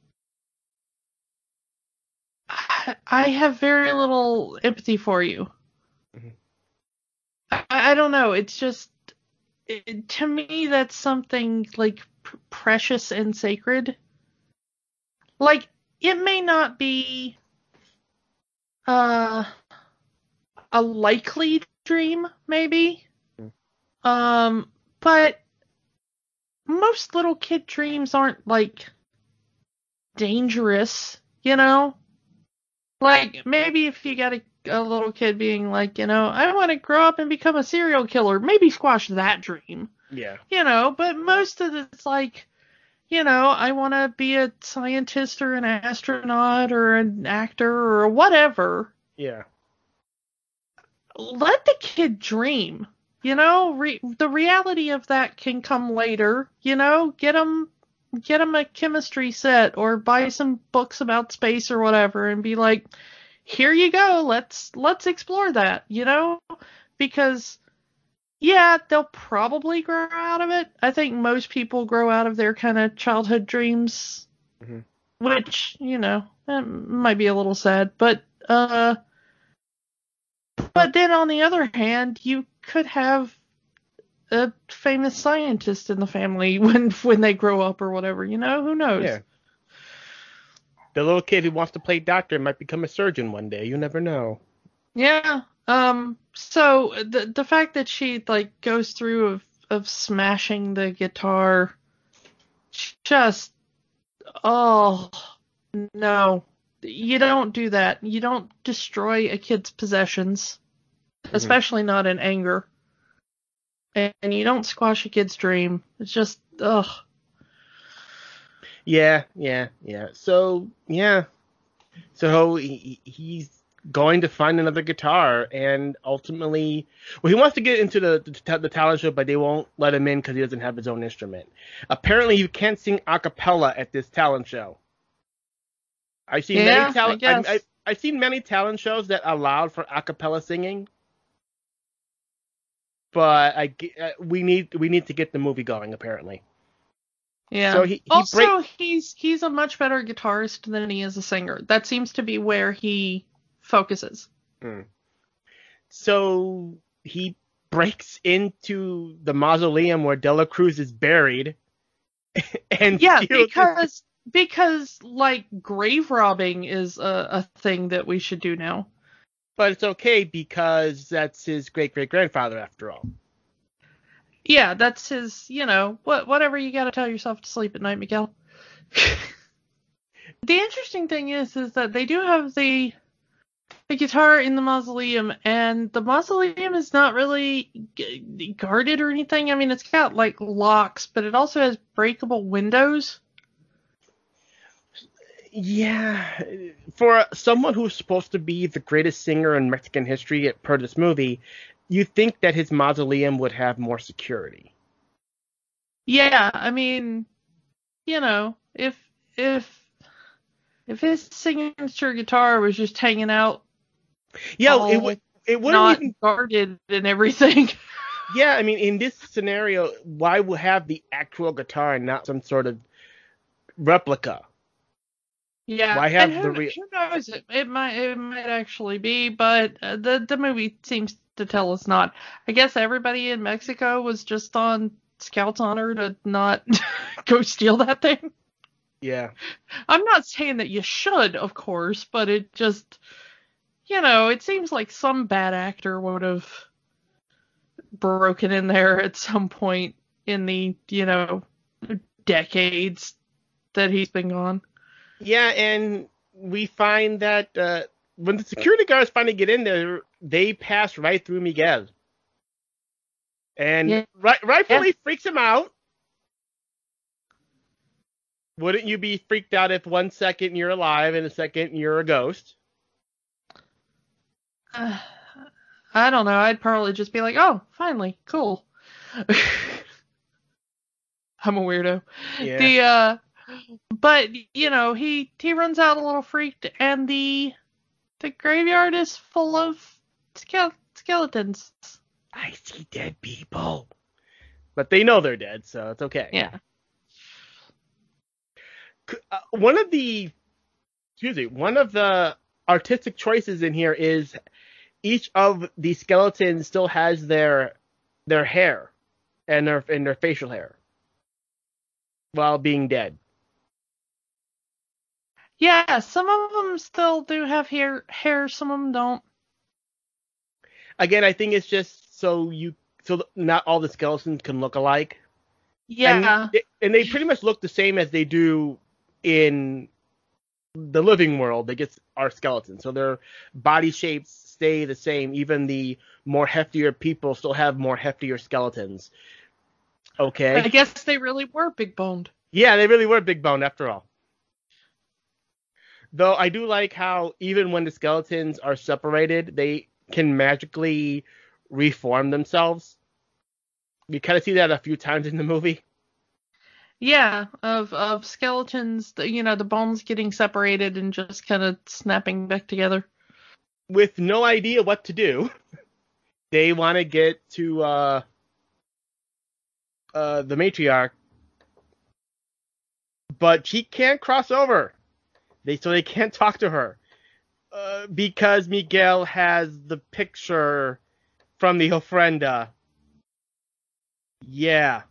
I, I have very little empathy for you. Mm-hmm. I, I don't know, it's just, it, to me, that's something, like, p- precious and sacred. Like, it may not be uh, a likely dream, maybe, mm. um, but most little kid dreams aren't, like, dangerous, you know? Like, maybe if you got a, a little kid being like, you know, I want to grow up and become a serial killer, maybe squash that dream. Yeah. You know, but most of it's like, you know, I want to be a scientist or an astronaut or an actor or whatever. Yeah. Let the kid dream. You know, re- the reality of that can come later. You know, get them, get them a chemistry set or buy some books about space or whatever, and be like, here you go. Let's let's explore that. You know, because. Yeah, they'll probably grow out of it. I think most people grow out of their kind of childhood dreams, mm-hmm. which, you know, might be a little sad. But, uh, but then on the other hand, you could have a famous scientist in the family when when they grow up or whatever. You know, who knows? Yeah. The little kid who wants to play doctor might become a surgeon one day. You never know. Yeah. Um, so the the fact that she like goes through of, of smashing the guitar, just, oh, no, you don't do that. You don't destroy a kid's possessions, mm-hmm. especially not in anger. And, and you don't squash a kid's dream. It's just, ugh. Yeah, yeah, yeah. So, yeah. So he, he's going to find another guitar, and ultimately, well, he wants to get into the the, the talent show, but they won't let him in because he doesn't have his own instrument. Apparently, you can't sing a cappella at this talent show. I've seen yeah, many talent. I guess. I've, I've seen many talent shows that allowed for a cappella singing, but I we need we need to get the movie going. Apparently. Yeah. So he, he also, break- he's he's a much better guitarist than he is a singer. That seems to be where he focuses. Hmm. So he breaks into the mausoleum where Dela Cruz is buried, and yeah, because because like grave robbing is a, a thing that we should do now. But it's okay because that's his great great grandfather after all. Yeah, that's his. You know, what whatever you got to tell yourself to sleep at night, Miguel. The interesting thing is, is that they do have the. The guitar in the mausoleum, and the mausoleum is not really g- guarded or anything. I mean, it's got, like, locks, but it also has breakable windows. Yeah. For someone who's supposed to be the greatest singer in Mexican history per this movie, you think that his mausoleum would have more security. Yeah, I mean, you know, if if if his signature guitar was just hanging out, Yeah, all it would. It wouldn't not even. guarded and everything. Yeah, I mean, in this scenario, why would have the actual guitar and not some sort of replica? Yeah, Why and have who, the real? who knows? It, it might it might actually be, but uh, the the movie seems to tell us not. I guess everybody in Mexico was just on Scout's honor to not go steal that thing. Yeah. I'm not saying that you should, of course, but it just, you know, it seems like some bad actor would have broken in there at some point in the, you know, decades that he's been gone. Yeah, and we find that uh, when the security guards finally get in there, they pass right through Miguel. And Yeah. right, rightfully Yeah. freaks him out. Wouldn't you be freaked out if one second you're alive and a second you're a ghost? Uh, I don't know. I'd probably just be like, oh, finally, cool. I'm a weirdo. Yeah. The uh, but you know, he he runs out a little freaked, and the the graveyard is full of ske- skeletons. I see dead people. But they know they're dead, so it's okay. Yeah. Uh, one of the, excuse me, one of the artistic choices in here is each of the skeletons still has their their hair and their and their facial hair while being dead. Yeah, some of them still do have hair, hair some of them don't. Again, I think it's just so you so not all the skeletons can look alike. Yeah. And they, and they pretty much look the same as they do in the living world. They get our skeletons, so their body shapes stay the same. Even the more heftier people still have more heftier skeletons. Okay. I guess they really were big boned. Yeah, they really were big boned after all. Though I do like how even when the skeletons are separated, they can magically reform themselves. We kind of see that a few times in the movie. Yeah, of of skeletons, the, you know, the bones getting separated and just kind of snapping back together. With no idea what to do, they want to get to uh, uh, the matriarch, but she can't cross over. They so they can't talk to her uh, because Miguel has the picture from the ofrenda. Yeah.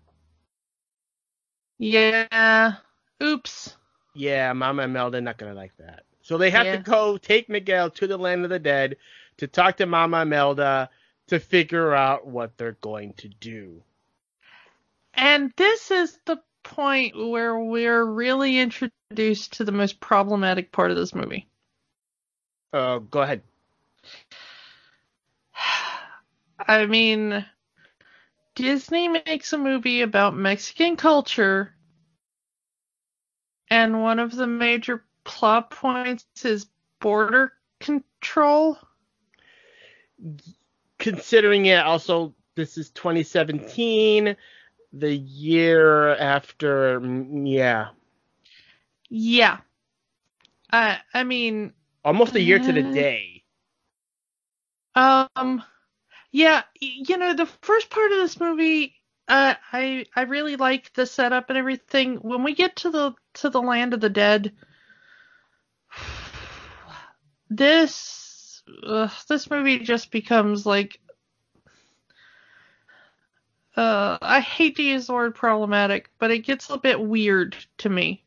Yeah. Oops. Yeah, Mama Imelda not gonna like that. So they have Yeah. to go take Miguel to the land of the dead to talk to Mama Imelda to figure out what they're going to do. And this is the point where we're really introduced to the most problematic part of this movie. Uh, go ahead. I mean, Disney makes a movie about Mexican culture, and one of the major plot points is border control. Considering it also, this is twenty seventeen, the year after, yeah. Yeah. I I mean, Almost a year to the Uh, day. um, yeah, y- you know, the first part of this movie, uh, I I really like the setup and everything. When we get to the to the land of the dead, this uh, this movie just becomes like, uh, I hate to use the word problematic, but it gets a bit weird to me.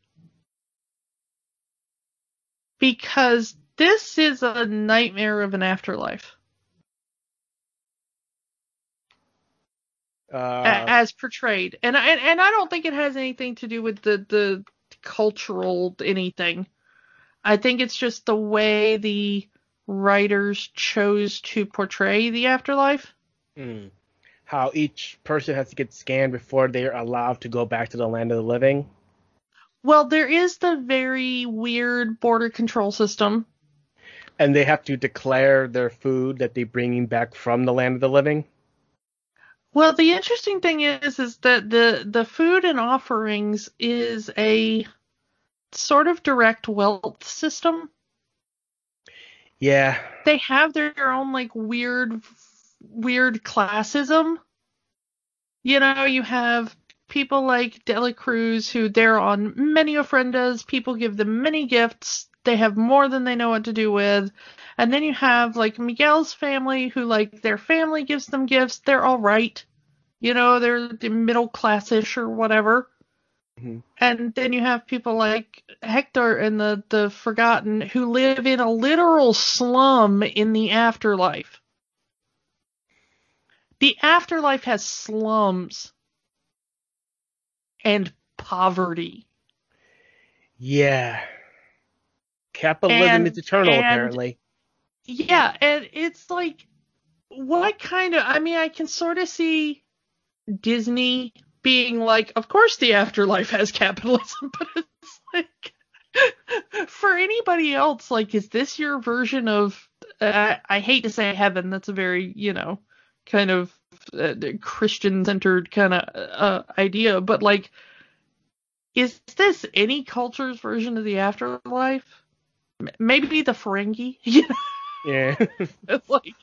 Because this is a nightmare of an afterlife. Uh, a- as portrayed, and I and I don't think it has anything to do with the the cultural anything. I think it's just the way the writers chose to portray the afterlife. hmm. How each person has to get scanned before they're allowed to go back to the land of the living. Well, there is the very weird border control system. And they have to declare their food that they're bringing back from the land of the living. Well, the interesting thing is, is that the the food and offerings is a sort of direct wealth system. Yeah. They have their own like weird, weird classism. You know, you have people like Dela Cruz who they're on many ofrendas. People give them many gifts. They have more than they know what to do with. And then you have like Miguel's family who like their family gives them gifts. They're all right. You know, they're middle classish or whatever. Mm-hmm. And then you have people like Hector and the, the Forgotten who live in a literal slum in the afterlife. The afterlife has slums and poverty. Yeah. Capitalism And, is eternal, and, apparently. Yeah, and it's like, what kind of, I mean, I can sort of see Disney being like, of course the afterlife has capitalism, but it's like, for anybody else, like, is this your version of, uh, I hate to say heaven, that's a very, you know, kind of uh, Christian-centered kind of uh, idea, but like, is this any culture's version of the afterlife? M- maybe the Ferengi, you know? Yeah. It's like,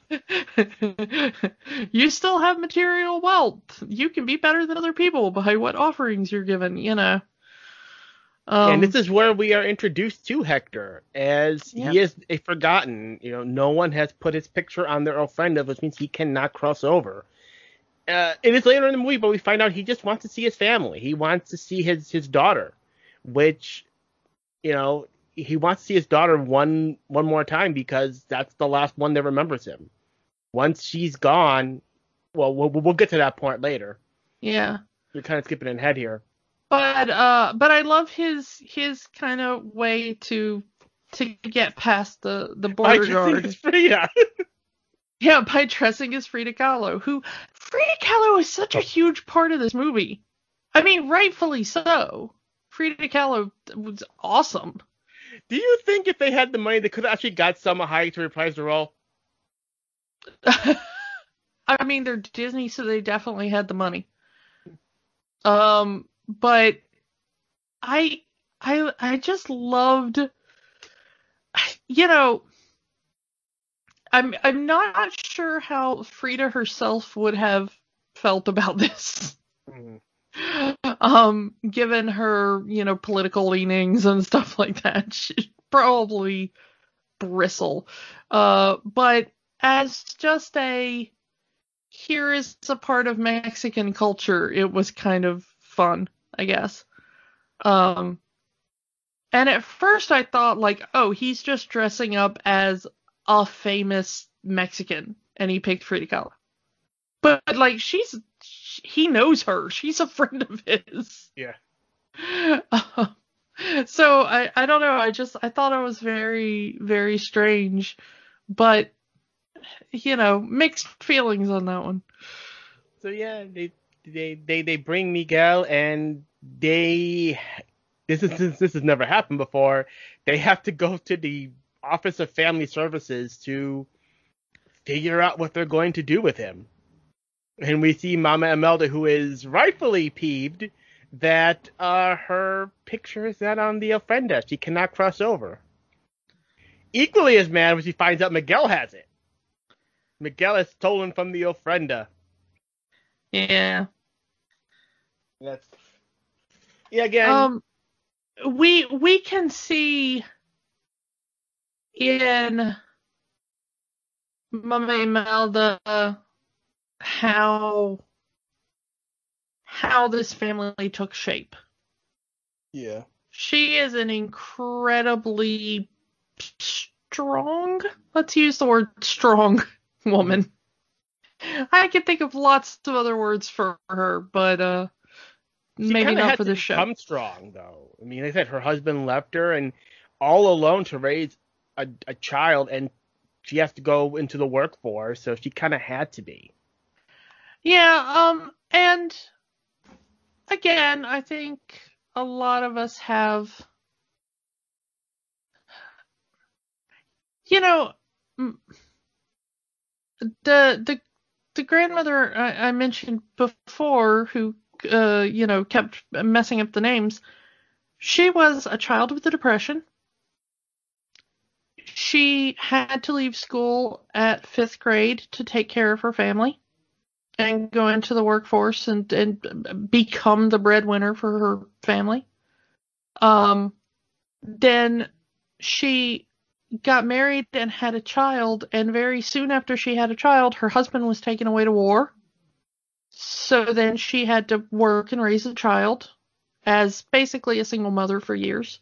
you still have material wealth. You can be better than other people by what offerings you're given, you know. Um, and this is where we are introduced to Hector, as yeah. he is a forgotten. You know, no one has put his picture on their ofrenda, which means he cannot cross over. Uh, it is later in the movie, but we find out he just wants to see his family. He wants to see his, his daughter, which, you know, he wants to see his daughter one one more time because that's the last one that remembers him. Once she's gone, well, we'll, we'll get to that point later. Yeah. We're kind of skipping ahead here. But uh, but I love his his kind of way to to get past the the border guard. It's Frida. Yeah, by dressing as Frida Kahlo, who Frida Kahlo is such a huge part of this movie. I mean, rightfully so. Frida Kahlo was awesome. Do you think if they had the money, they could have actually got Selma Hayek to reprise the role? I mean, they're Disney, so they definitely had the money. Um, but I, I, I just loved, you know, I'm, I'm not sure how Frida herself would have felt about this. Mm-hmm. Um, given her, you know, political leanings and stuff like that, she'd probably bristle. Uh, but as just a, here is a part of Mexican culture, it was kind of fun, I guess. Um, and at first I thought like, oh, he's just dressing up as a famous Mexican, and he picked Frida Kahlo. But like, she's, he knows her. She's a friend of his. Yeah. Um, so I, I don't know. I just, I thought it was very, very strange, but you know, mixed feelings on that one. So yeah, they they they, they bring Miguel, and they this is this, this has never happened before. They have to go to the Office of Family Services to figure out what they're going to do with him. And we see Mama Imelda, who is rightfully peeved that uh, her picture is not on the ofrenda. She cannot cross over. Equally as mad when she finds out Miguel has it. Miguel is stolen from the ofrenda. Yeah. That's yeah. Again, Um, we we can see in Mama Imelda how how this family took shape. yeah. She is an incredibly strong, let's use the word strong woman. I can think of lots of other words for her, but uh, She maybe kinda not had for to this show. become strong, though. I mean, like I said, her husband left her, and all alone to raise a, a child, and she has to go into the workforce, so she kind of had to be. Yeah, um, and again, I think a lot of us have you know, the the the grandmother I, I mentioned before, who uh, you know kept messing up the names, she was a child with the Depression. She had to leave school at fifth grade to take care of her family and go into the workforce and, and become the breadwinner for her family. Um, then she got married and had a child, and very soon after she had a child, her husband was taken away to war. So then she had to work and raise a child as basically a single mother for years.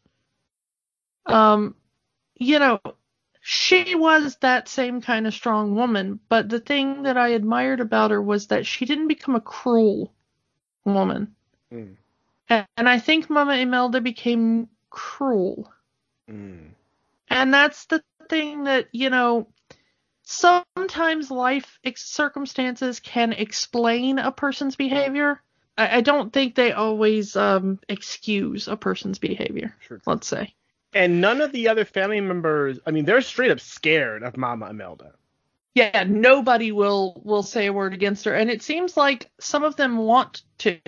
Um, you know, she was that same kind of strong woman, but the thing that I admired about her was that she didn't become a cruel woman. Mm. And, and I think Mama Imelda became cruel. Mm. And that's the thing that, you know, sometimes life ex- circumstances can explain a person's behavior. I, I don't think they always um, excuse a person's behavior, Sure. let's say. And none of the other family members, I mean, they're straight up scared of Mama Imelda. Yeah, nobody will, will say a word against her. And it seems like some of them want to.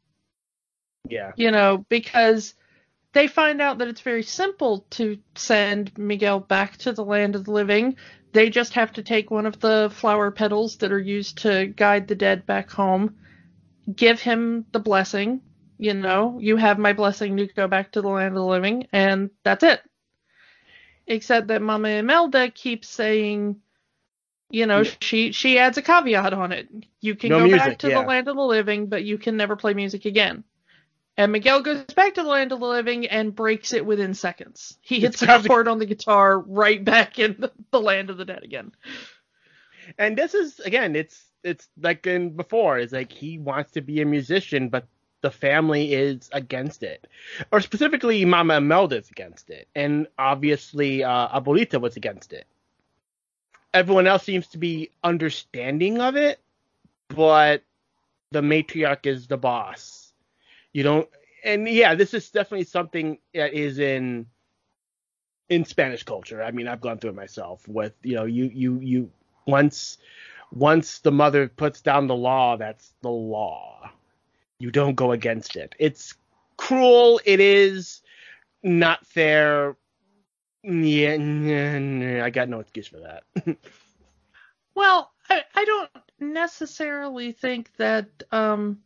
Yeah. You know, because they find out that it's very simple to send Miguel back to the land of the living. They just have to take one of the flower petals that are used to guide the dead back home, give him the blessing. You know, you have my blessing to go back to the land of the living, and that's it. Except that Mama Imelda keeps saying, you know, she she adds a caveat on it. You can No go music, back to yeah. the land of the living, but you can never play music again. And Miguel goes back to the land of the living and breaks it within seconds. He hits a chord on the guitar right back in the, the land of the dead again. And this is, again, it's it's like in before. It's like he wants to be a musician, but the family is against it. Or specifically, Mama Imelda is against it. And obviously, uh, Abuelita was against it. Everyone else seems to be understanding of it, but the matriarch is the boss. You don't, and yeah, this is definitely something that is in in Spanish culture. I mean, I've gone through it myself. With you know, you you you once once the mother puts down the law, that's the law. You don't go against it. It's cruel. It is not fair. Yeah, I got no excuse for that. Well, I, I don't necessarily think that, um,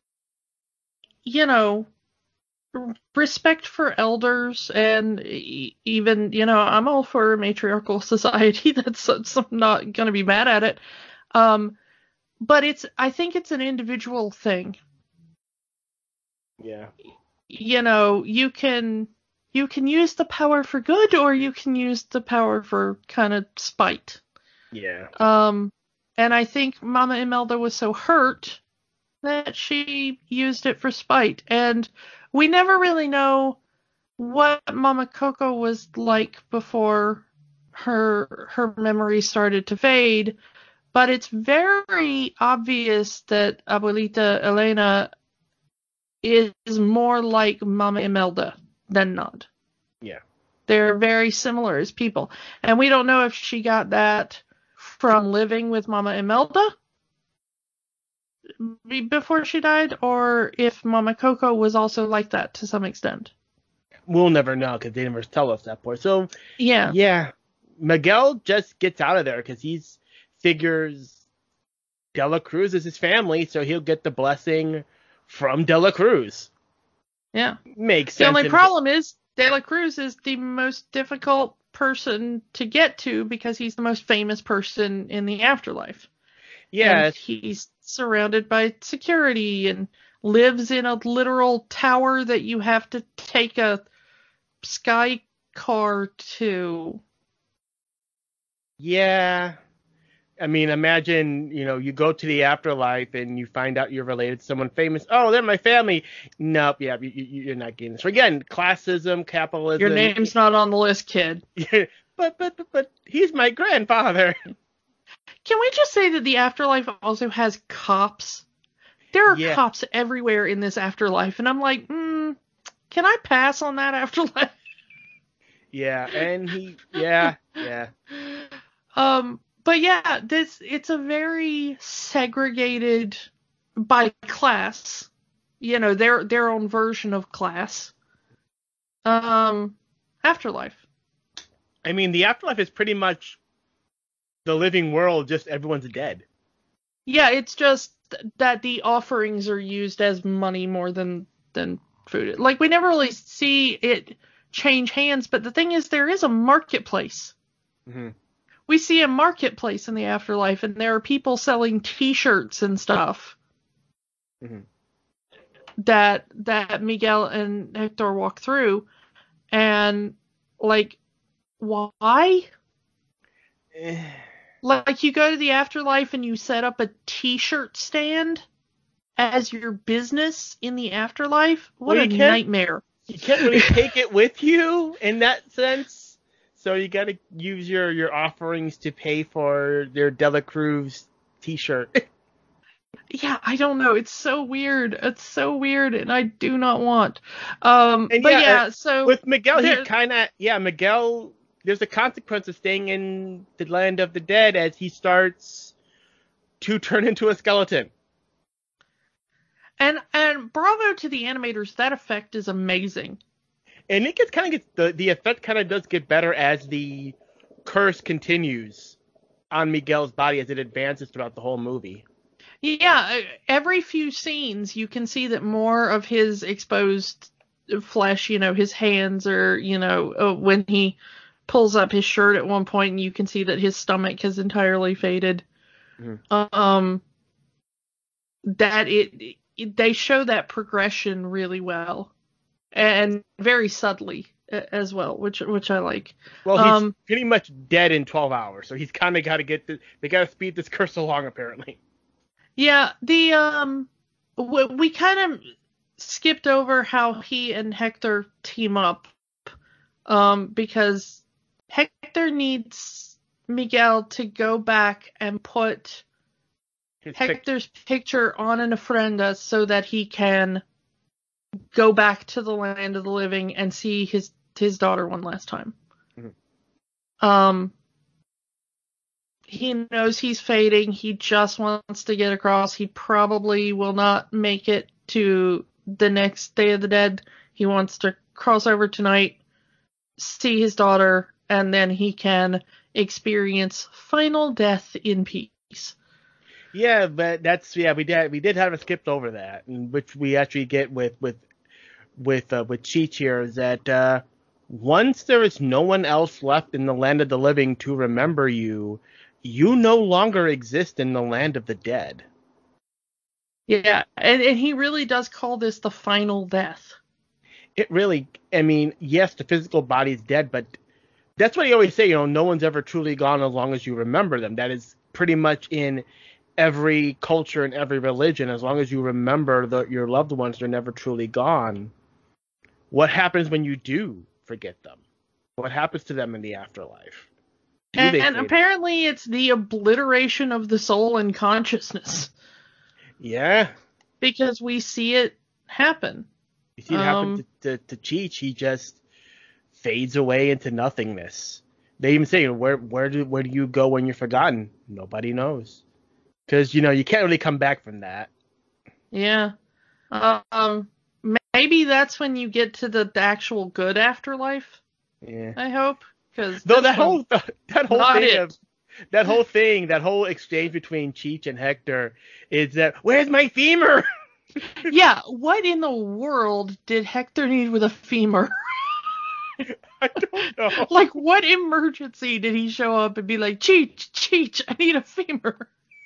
you know, respect for elders and even, you know, I'm all for a matriarchal society. That's, that's I'm not going to be mad at it. Um, but it's, I think it's an individual thing. Yeah. You know, you can, you can use the power for good, or you can use the power for kind of spite. Yeah. Um, and I think Mama Imelda was so hurt that she used it for spite. And we never really know what Mama Coco was like before her her memory started to fade, but it's very obvious that Abuelita Elena is more like Mama Imelda than not. Yeah. They're very similar as people. And we don't know if she got that from living with Mama Imelda before she died, or if Mama Coco was also like that to some extent. We'll never know because they never tell us that part. So Yeah, yeah, Miguel just gets out of there because he figures De La Cruz is his family, so he'll get the blessing from De La Cruz. yeah. Makes The sense. only problem is De La Cruz is the most difficult person to get to because he's the most famous person in the afterlife. Yeah, And he's surrounded by security and lives in a literal tower that you have to take a sky car to. yeah. I mean, imagine, you know, you go to the afterlife and you find out you're related to someone famous. Oh, they're my family. Nope, yeah, you, you, you're not getting this. So again, classism, capitalism. Your name's not on the list, kid. but, but, but, but he's my grandfather. Can we just say that the afterlife also has cops? There are Yeah. cops everywhere in this afterlife, and I'm like, hmm, can I pass on that afterlife? Yeah, and he, yeah, yeah. Yeah. Um, but yeah, this it's a very segregated by class. You know, their their own version of class. Um, afterlife. I mean, the afterlife is pretty much the living world, just everyone's dead. Yeah, it's just that the offerings are used as money more than than food. Like, we never really see it change hands, but the thing is, there is a marketplace. Mm-hmm. We see a marketplace in the afterlife, and there are people selling T-shirts and stuff. Mm-hmm. that that Miguel and Hector walk through, and like, why? Like, you go to the afterlife and you set up a T-shirt stand as your business in the afterlife? What Well, a you can't- nightmare. You can't really take it with you in that sense. So you got to use your, your offerings to pay for their Dela Cruz T-shirt. Yeah, I don't know. It's so weird. It's so weird, and I do not want. Um, And but yeah, yeah, uh, so With Miguel, there- he kind of, yeah, Miguel, there's a consequence of staying in the land of the dead as he starts to turn into a skeleton. and and bravo to the animators. That effect is amazing. And it gets kind of gets, the, the effect kind of does get better as the curse continues on Miguel's body as it advances throughout the whole movie. Yeah, every few scenes you can see that more of his exposed flesh, you know, his hands are, you know, uh, when he pulls up his shirt at one point, and you can see that his stomach has entirely faded. Mm-hmm. Um, that it, it, they show that progression really well, and very subtly as well, which which I like. Well, he's Um, pretty much dead in twelve hours, so he's kind of got to get the, they got to speed this curse along, apparently. Yeah, the um, we, we kind of skipped over how he and Hector team up, um, because Hector needs Miguel to go back and put His pic- Hector's picture on an ofrenda so that he can go back to the land of the living and see his his daughter one last time. Mhm. Um. He knows he's fading. He just wants to get across. He probably will not make it to the next Day of the Dead. He wants to cross over tonight, see his daughter, and then he can experience final death in peace. Yeah, but that's yeah we did we did have a skipped over that, and which we actually get with with with uh, with Cheech here is that uh, once there is no one else left in the land of the living to remember you, you no longer exist in the land of the dead. Yeah, and, and he really does call this the final death. It really, I mean, yes, the physical body's dead, but that's what he always say, you know, no one's ever truly gone as long as you remember them. That is pretty much in every culture and every religion. As long as you remember the, your loved ones, they're never truly gone. What happens when you do forget them? What happens to them in the afterlife? Do And, they and fade? apparently it's the obliteration of the soul and consciousness, Yeah. because we see it happen. You see it Um, happen to, to, to Cheech. He just fades away into nothingness. They even say, where where do where do you go when you're forgotten? Nobody knows. Because, you know, you can't really come back from that. Yeah. Um, maybe that's when you get to the, the actual good afterlife, Yeah. I hope. Cause Though this that one- whole that whole not thing it. of that whole thing, that whole exchange between Cheech and Hector is that, where's my femur? Yeah, what in the world did Hector need with a femur? I don't know. Like, what emergency did he show up and be like, Cheech, Cheech, I need a femur?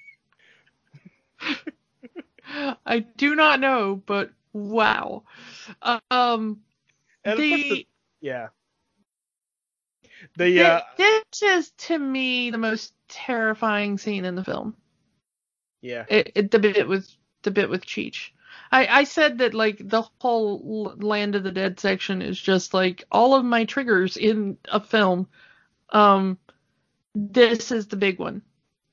I do not know, but wow. Um, And of course the, the- yeah. The uh, thi- this is, to me, the most terrifying scene in the film. yeah. It, it, the bit with the bit with Cheech. I, I said that, like, the whole L- Land of the Dead section is just like all of my triggers in a film. Um, this is the big one.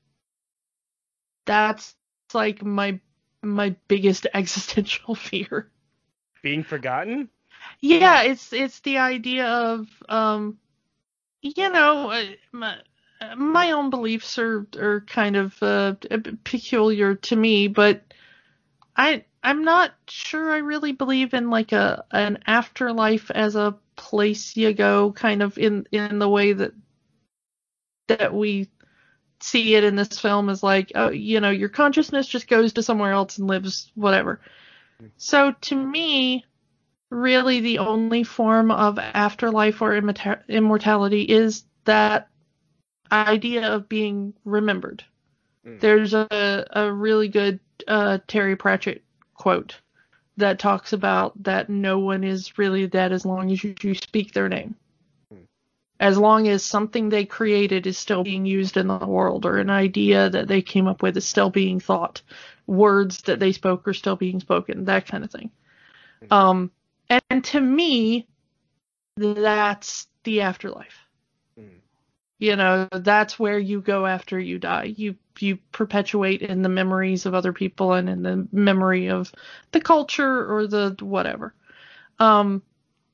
That's like my my biggest existential fear. Being forgotten? Yeah, it's it's the idea of um you know, uh, my, my own beliefs are are kind of uh, peculiar to me, but I I'm not sure I really believe in like a an afterlife as a place you go, kind of in in the way that that we see it in this film, is like, oh, you know, your consciousness just goes to somewhere else and lives whatever. So to me, really the only form of afterlife or immorta- immortality is that idea of being remembered. Mm. There's a, a really good uh, Terry Pratchett quote that talks about that no one is really dead as long as you, you speak their name. Mm. As long as something they created is still being used in the world, or an idea that they came up with is still being thought, words that they spoke are still being spoken, that kind of thing. Mm. Um, and, and to me, that's the afterlife. Mm. You know, that's where you go after you die. You you perpetuate in the memories of other people and in the memory of the culture or the whatever. Um,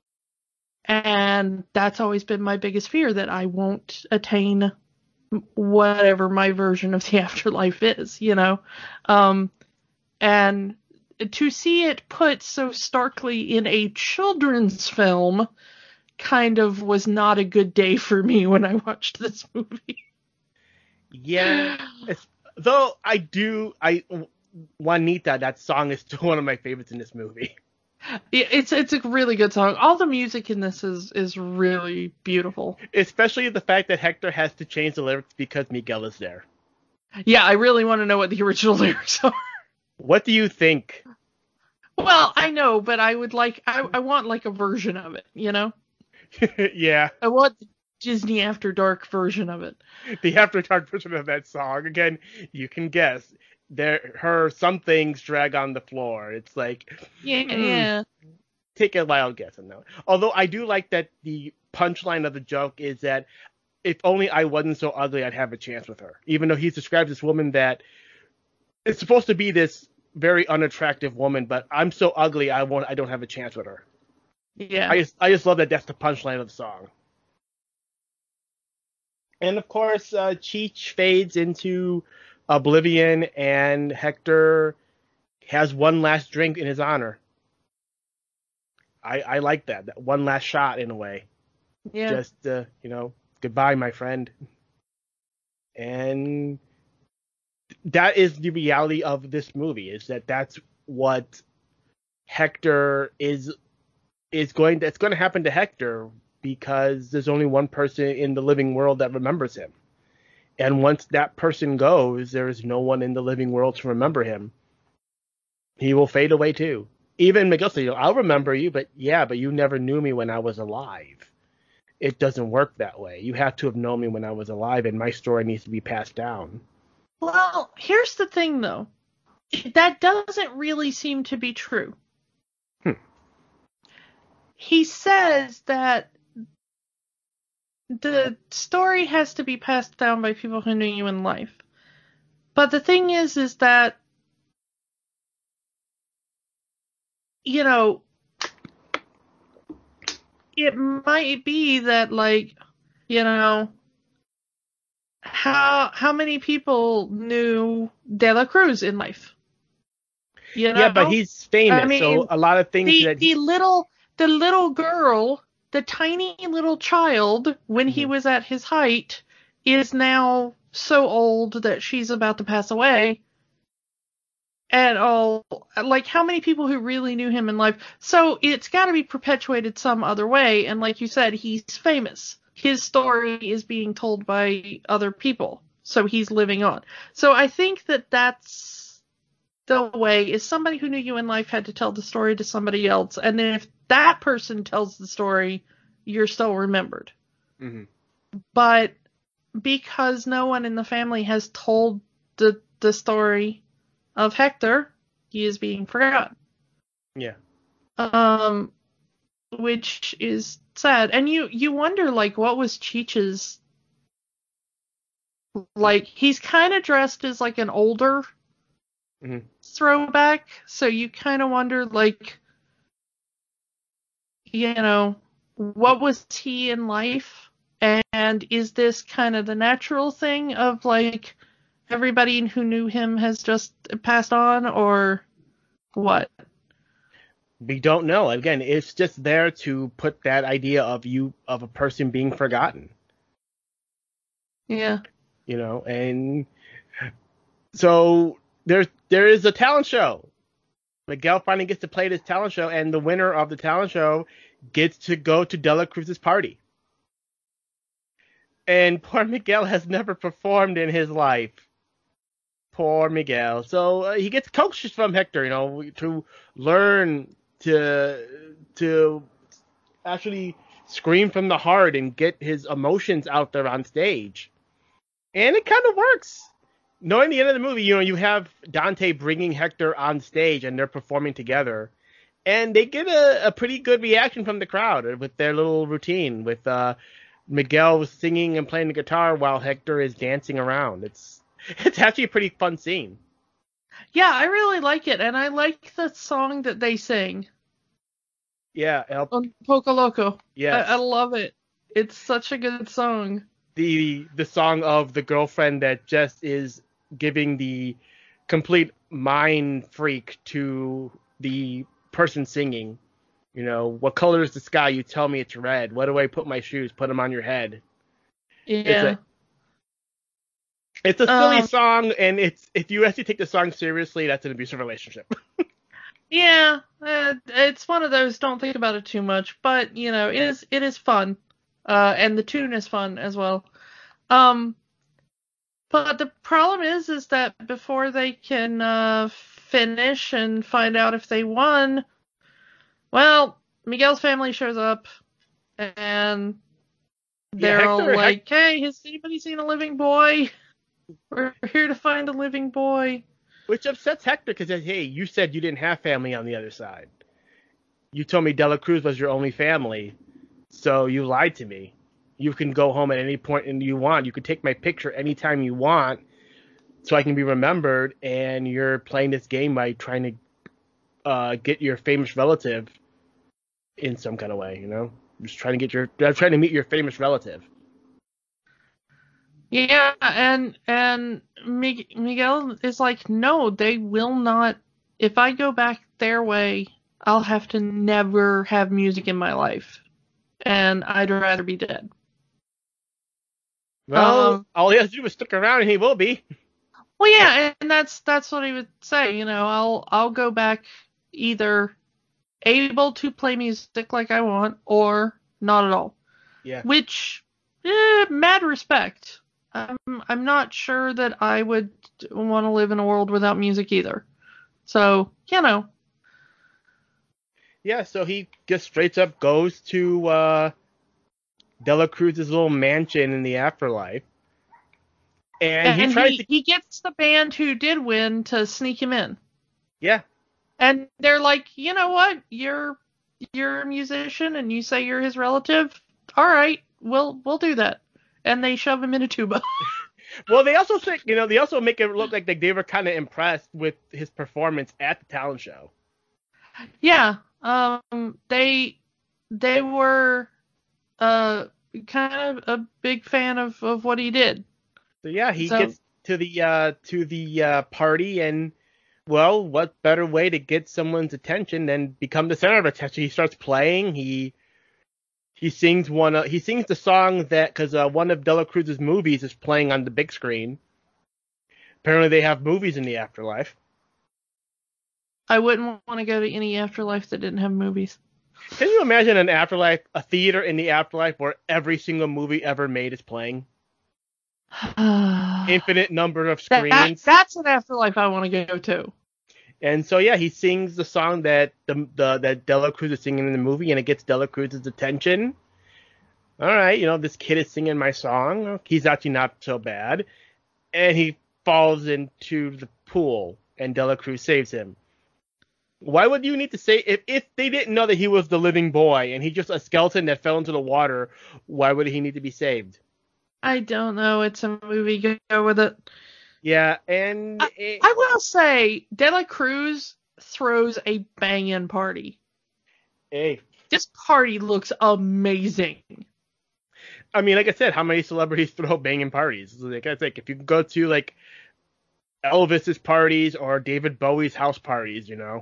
and that's always been my biggest fear, that I won't attain whatever my version of the afterlife is, you know. Um, and to see it put so starkly in a children's film kind of was not a good day for me when I watched this movie. Yeah, it's, though I do, I Juanita, that song is still one of my favorites in this movie. It's it's a really good song. All the music in this is is really beautiful. Especially the fact that Hector has to change the lyrics because Miguel is there. Yeah, I really want to know what the original lyrics are. What do you think? Well, I know, but I would like, I, I want like a version of it, you know? Yeah. I want the Disney After Dark version of it. The After Dark version of that song. Again, you can guess. There, her some things drag on the floor. It's like, yeah, mm, yeah. Take a wild guess on that. Although I do like that the punchline of the joke is that if only I wasn't so ugly, I'd have a chance with her. Even though he's described this woman that is supposed to be this very unattractive woman, but I'm so ugly, I won't. I don't have a chance with her. Yeah. I just, I just love that that's the punchline of the song. And of course, uh, Cheech fades into oblivion, and Hector has one last drink in his honor. I, I like that. That one last shot in a way. Yeah. Just, uh, you know, goodbye, my friend. And that is the reality of this movie, is that that's what Hector is is going to, it's going to happen to Hector, because there's only one person in the living world that remembers him. And once that person goes, there is no one in the living world to remember him. He will fade away too. Even Miguel said, I'll remember you, but yeah, but you never knew me when I was alive. It doesn't work that way. You have to have known me when I was alive, and my story needs to be passed down. Well, here's the thing, though. That doesn't really seem to be true. Hmm. He says that the story has to be passed down by people who knew you in life. But the thing is, is that, you know, it might be that, like, you know, how how many people knew De La Cruz in life? You know? Yeah, but he's famous, I mean, so a lot of things the, that the little the little girl, the tiny little child, when mm-hmm. he was at his height, is now so old that she's about to pass away. And all, like, how many people who really knew him in life? So it's got to be perpetuated some other way. And like you said, he's famous. His story is being told by other people, so he's living on. So I think that that's the way, is somebody who knew you in life had to tell the story to somebody else, and then if that person tells the story, you're still remembered. Mm-hmm. But because no one in the family has told the the story of Hector, he is being forgotten. Yeah. Um, which is sad. And you, you wonder, like, what was Cheech's, like, he's kind of dressed as, like, an older mm-hmm. throwback, so you kind of wonder, like, you know, what was he in life? And is this kind of the natural thing of like everybody who knew him has just passed on, or what? We don't know. Again, it's just there to put that idea of you of a person being forgotten. Yeah. You know, and so there's there is a talent show. Miguel finally gets to play this talent show, and the winner of the talent show gets to go to Dela Cruz's party. And poor Miguel has never performed in his life. Poor Miguel. So uh, he gets coaches from Hector, you know, to learn to to actually scream from the heart and get his emotions out there on stage. And it kind of works. Knowing the end of the movie, you know, you have Dante bringing Hector on stage and they're performing together. And they get a, a pretty good reaction from the crowd with their little routine, with uh, Miguel singing and playing the guitar while Hector is dancing around. It's it's actually a pretty fun scene. Yeah, I really like it, and I like the song that they sing. Yeah, El- on Poco Loco. Yes. I, I love it. It's such a good song. The the song of the girlfriend that just is giving the complete mind freak to the person singing. You know, what color is the sky? You tell me it's red. Where do I put my shoes? Put them on your head. Yeah. It's a, it's a silly um, song, and it's if you actually take the song seriously, that's an abusive relationship. Yeah, uh, it's one of those. Don't think about it too much, but you know, it is it is fun, uh, and the tune is fun as well. Um, but the problem is, is that before they can uh, finish and find out if they won, well, Miguel's family shows up, and they're Yeah, all Hector- like, "Hey, has anybody seen a living boy? We're here to find a living boy." Which upsets Hector because, hey, you said you didn't have family on the other side. You told me Dela Cruz was your only family, so you lied to me. You can go home at any point and you want. You can take my picture anytime you want so I can be remembered, and you're playing this game by trying to uh, get your famous relative in some kind of way, you know? Just trying to get your, I'm trying to meet your famous relative. Yeah, and and Mig- Miguel is like, no, they will not. If I go back their way, I'll have to never have music in my life, and I'd rather be dead. Well, Um, all he has to do is stick around, and he will be. Well, yeah, and that's that's what he would say. You know, I'll I'll go back either able to play music like I want or not at all. Yeah. Which, eh, mad respect. I'm I'm not sure that I would want to live in a world without music either. So, you know. Yeah, so he just straight up goes to uh, Dela Cruz's little mansion in the afterlife. And, And he tries he, to... he gets the band who did win to sneak him in. Yeah. And they're like, you know what? You're you're a musician and you say you're his relative. All right, we'll we'll do that. And they shove him in a tuba. Well, they also think, you know, they also make it look like they, they were kind of impressed with his performance at the talent show. Yeah, um, they they were uh kind of a big fan of, of what he did. So yeah, he So- gets to the uh, to the uh, party, and well, what better way to get someone's attention than become the center of attention? He starts playing. He he sings one. Uh, he sings the song that because uh, one of Dela Cruz's movies is playing on the big screen. Apparently, they have movies in the afterlife. I wouldn't want to go to any afterlife that didn't have movies. Can you imagine an afterlife, a theater in the afterlife where every single movie ever made is playing? Infinite number of That- screens. that's an afterlife I want to go to. And so yeah, he sings the song that the, the that Dela Cruz is singing in the movie, and it gets Dela Cruz's attention. All right, you know, this kid is singing my song. He's actually not so bad. And he falls into the pool, and Dela Cruz saves him. Why would you need to say if if they didn't know that he was the living boy and he's just a skeleton that fell into the water? Why would he need to be saved? I don't know. It's a movie. Go with it. Yeah, and it, I will say, Dela Cruz throws a banging party. hey, This party looks amazing. I mean, like I said, how many celebrities throw banging parties? Like I think if you go to like Elvis's parties or David Bowie's house parties, you know.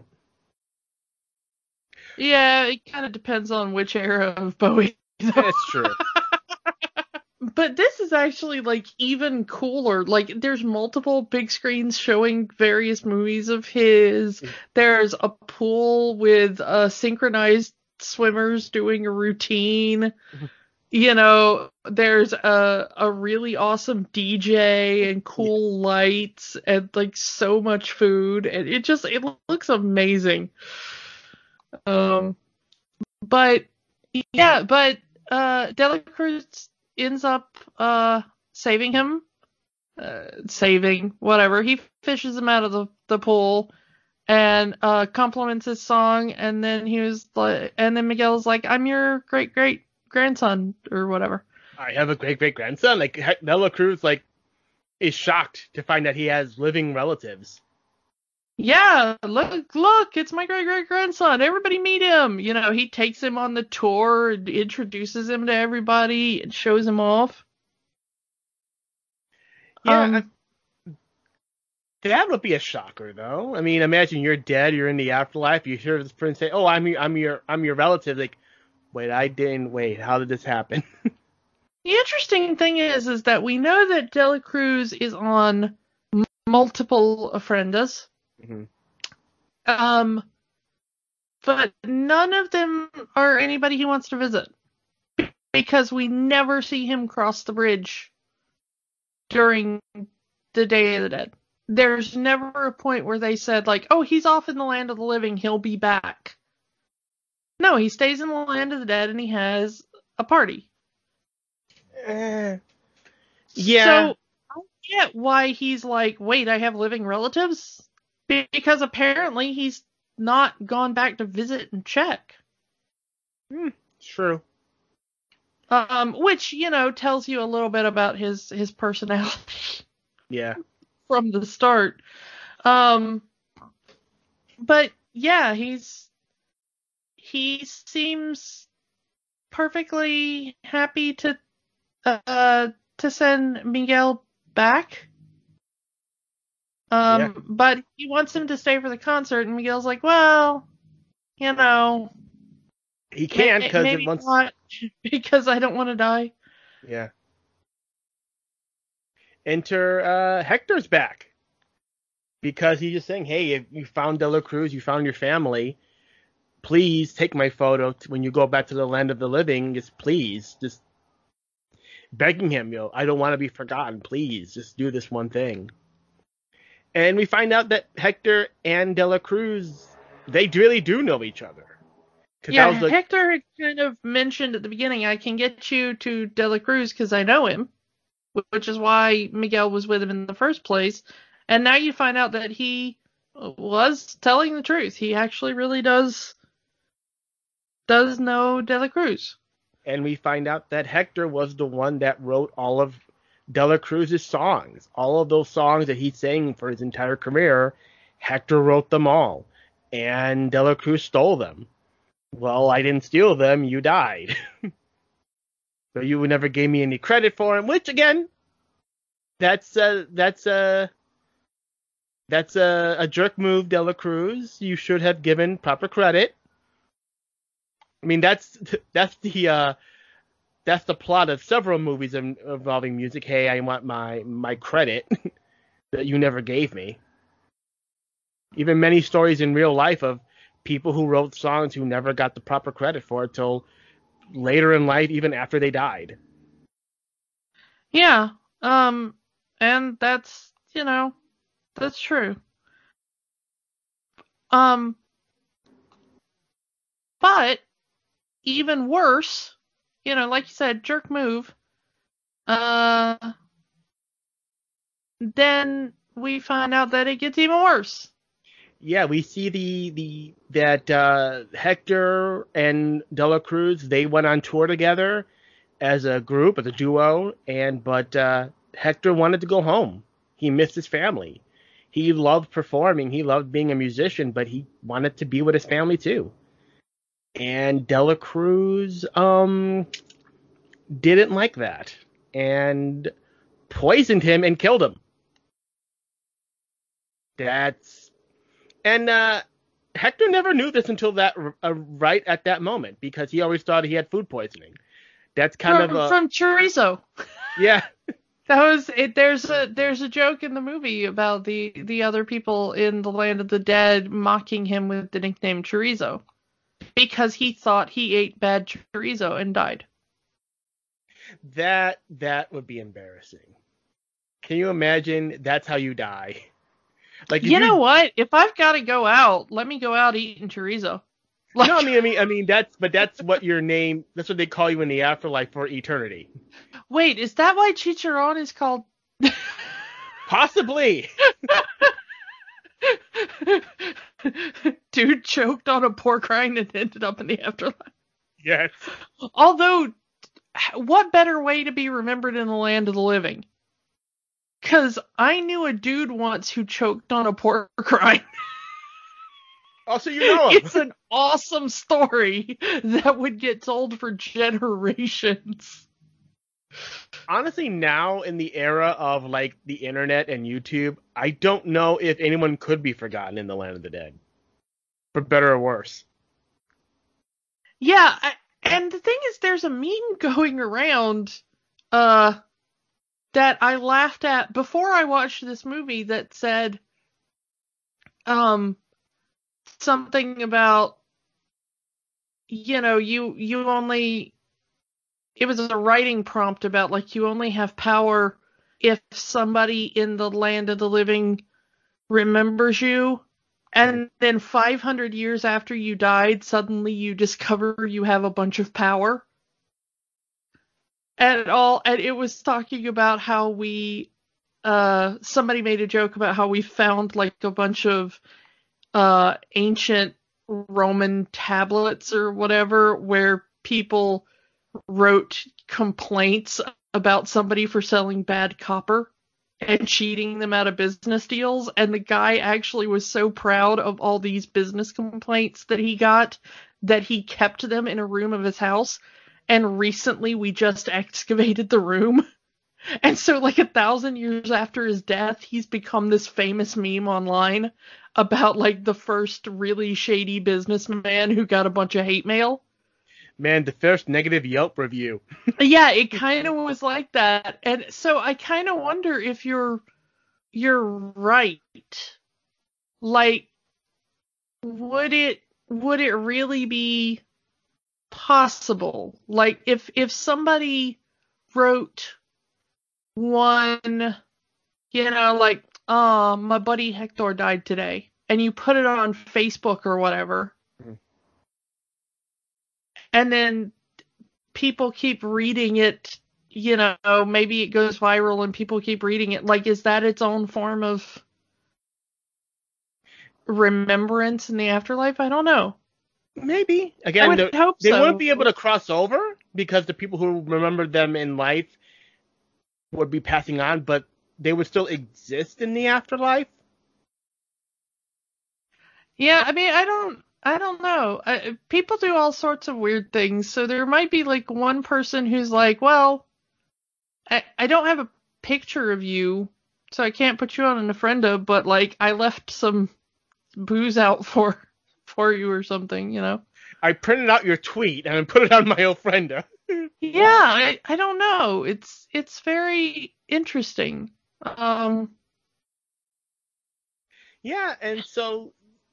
Yeah, it kind of depends on which era of Bowie. That's true. But this is actually, like, even cooler. Like, there's multiple big screens showing various movies of his. There's a pool with uh, synchronized swimmers doing a routine. You know, there's a, a really awesome D J and cool lights and, like, so much food. And it just, it looks amazing. Um, but, yeah, but uh, Dela Cruz ends up uh saving him, uh, saving whatever. He fishes him out of the, the pool and uh compliments his song, and then he was like, and then Miguel's like, "I'm your great great grandson," or whatever. I have a great great grandson. Like Dela Cruz, like is shocked to find that he has living relatives. Yeah, look, look, it's my great great grandson. Everybody meet him. You know, he takes him on the tour, introduces him to everybody, and shows him off. Yeah, Um, I, that would be a shocker, though. I mean, imagine you're dead, you're in the afterlife, you hear this person say, "Oh, I'm your, I'm your, I'm your relative." Like, wait, I didn't wait. How did this happen? The interesting thing is, is that we know that Dela Cruz is on m- multiple ofrendas. Mm-hmm. Um, but none of them are anybody he wants to visit, because we never see him cross the bridge during the Day of the Dead. There's never a point where they said, like, "Oh, he's off in the land of the living, he'll be back." No, he stays in the land of the dead and he has a party. Uh, yeah. So I get why he's like, "Wait, I have living relatives?" Because apparently he's not gone back to visit and check. Hmm, true. Um, which, you know, tells you a little bit about his, his personality. Yeah. From the start. Um, but yeah, he's, he seems perfectly happy to, uh, to send Miguel back. Um, Yeah. but he wants him to stay for the concert, and Miguel's like, "Well, you know, He can't may- because maybe it once. not, because I don't want to die." Yeah. Enter uh, Hector's back because he's just saying, "Hey, if you found Dela Cruz, you found your family. Please take my photo t- when you go back to the land of the living. Just please, just begging him, you know, I don't want to be forgotten. Please, just do this one thing." And we find out that Hector and Dela Cruz, they really do know each other. Yeah, like, Hector had kind of mentioned at the beginning, "I can get you to Dela Cruz because I know him," which is why Miguel was with him in the first place. And now you find out that he was telling the truth. He actually really does does know Dela Cruz. And we find out that Hector was the one that wrote all of Dela Cruz's songs. All of those songs that he sang for his entire career, Hector wrote them all. And Dela Cruz stole them. Well, I didn't steal them, you died. So you never gave me any credit for them, which again, that's uh, that's uh, that's a, a jerk move, Dela Cruz. You should have given proper credit. I mean, that's that's the uh, that's the plot of several movies involving music. Hey, I want my my credit that you never gave me. Even many stories in real life of people who wrote songs who never got the proper credit for it till later in life, even after they died. Yeah, um, and that's, you know, that's true. Um, but even worse, you know, like you said, jerk move. Uh, then we find out that it gets even worse. Yeah, we see the the that uh, Hector and Dela Cruz, they went on tour together as a group, as a duo, and but uh, Hector wanted to go home. He missed his family. He loved performing. He loved being a musician, but he wanted to be with his family too. And Dela Cruz, um, didn't like that and poisoned him and killed him. That's and uh, Hector never knew this until that uh, right at that moment because he always thought he had food poisoning. That's kind from, of a, from chorizo. Yeah. That was it. There's a there's a joke in the movie about the the other people in the Land of the Dead mocking him with the nickname chorizo because he thought he ate bad chorizo and died. That that would be embarrassing. Can you imagine? That's how you die. Like you, you know what? If I've got to go out, let me go out eating chorizo. Like, no, I mean, I mean, I mean, that's but that's what your name. That's what they call you in the afterlife for eternity. Wait, is that why Chicharron is called? Possibly. Dude choked on a pork rind and ended up in the afterlife. Yes. Although, what better way to be remembered in the land of the living? Because I knew a dude once who choked on a pork rind. Oh, so you know him. It's an awesome story that would get told for generations. Honestly, now in the era of like the internet and YouTube, I don't know if anyone could be forgotten in the Land of the Dead, for better or worse. Yeah, I, and the thing is, there's a meme going around uh, that I laughed at before I watched this movie that said um, something about, you know, you you only... It was a writing prompt about, like, you only have power if somebody in the land of the living remembers you. And then five hundred years after you died, suddenly you discover you have a bunch of power. And all, and it was talking about how we, uh, somebody made a joke about how we found, like, a bunch of, uh, ancient Roman tablets or whatever, where people wrote complaints about somebody for selling bad copper and cheating them out of business deals, and the guy actually was so proud of all these business complaints that he got that he kept them in a room of his house, and recently we just excavated the room, and so like a thousand years after his death, he's become this famous meme online about like the first really shady businessman who got a bunch of hate mail. Man, the first negative Yelp review. Yeah, it kind of was like that. And so I kind of wonder if you're you're right. Like, would it would it really be possible? Like, if if somebody wrote one, you know, like, oh, my buddy Hector died today, and you put it on Facebook or whatever, mm. and then people keep reading it, you know, maybe it goes viral and people keep reading it. Like, is that its own form of remembrance in the afterlife? I don't know. Maybe. Again, I would the, hope they so. wouldn't be able to cross over because the people who remembered them in life would be passing on, but they would still exist in the afterlife. Yeah, I mean, I don't, I don't know. I, people do all sorts of weird things, so there might be like one person who's like, well, I, I don't have a picture of you, so I can't put you on an ofrenda, but like I left some booze out for for you or something, you know. I printed out your tweet and put it on my ofrenda. Yeah, I, I don't know. It's it's very interesting. Um. Yeah, and so.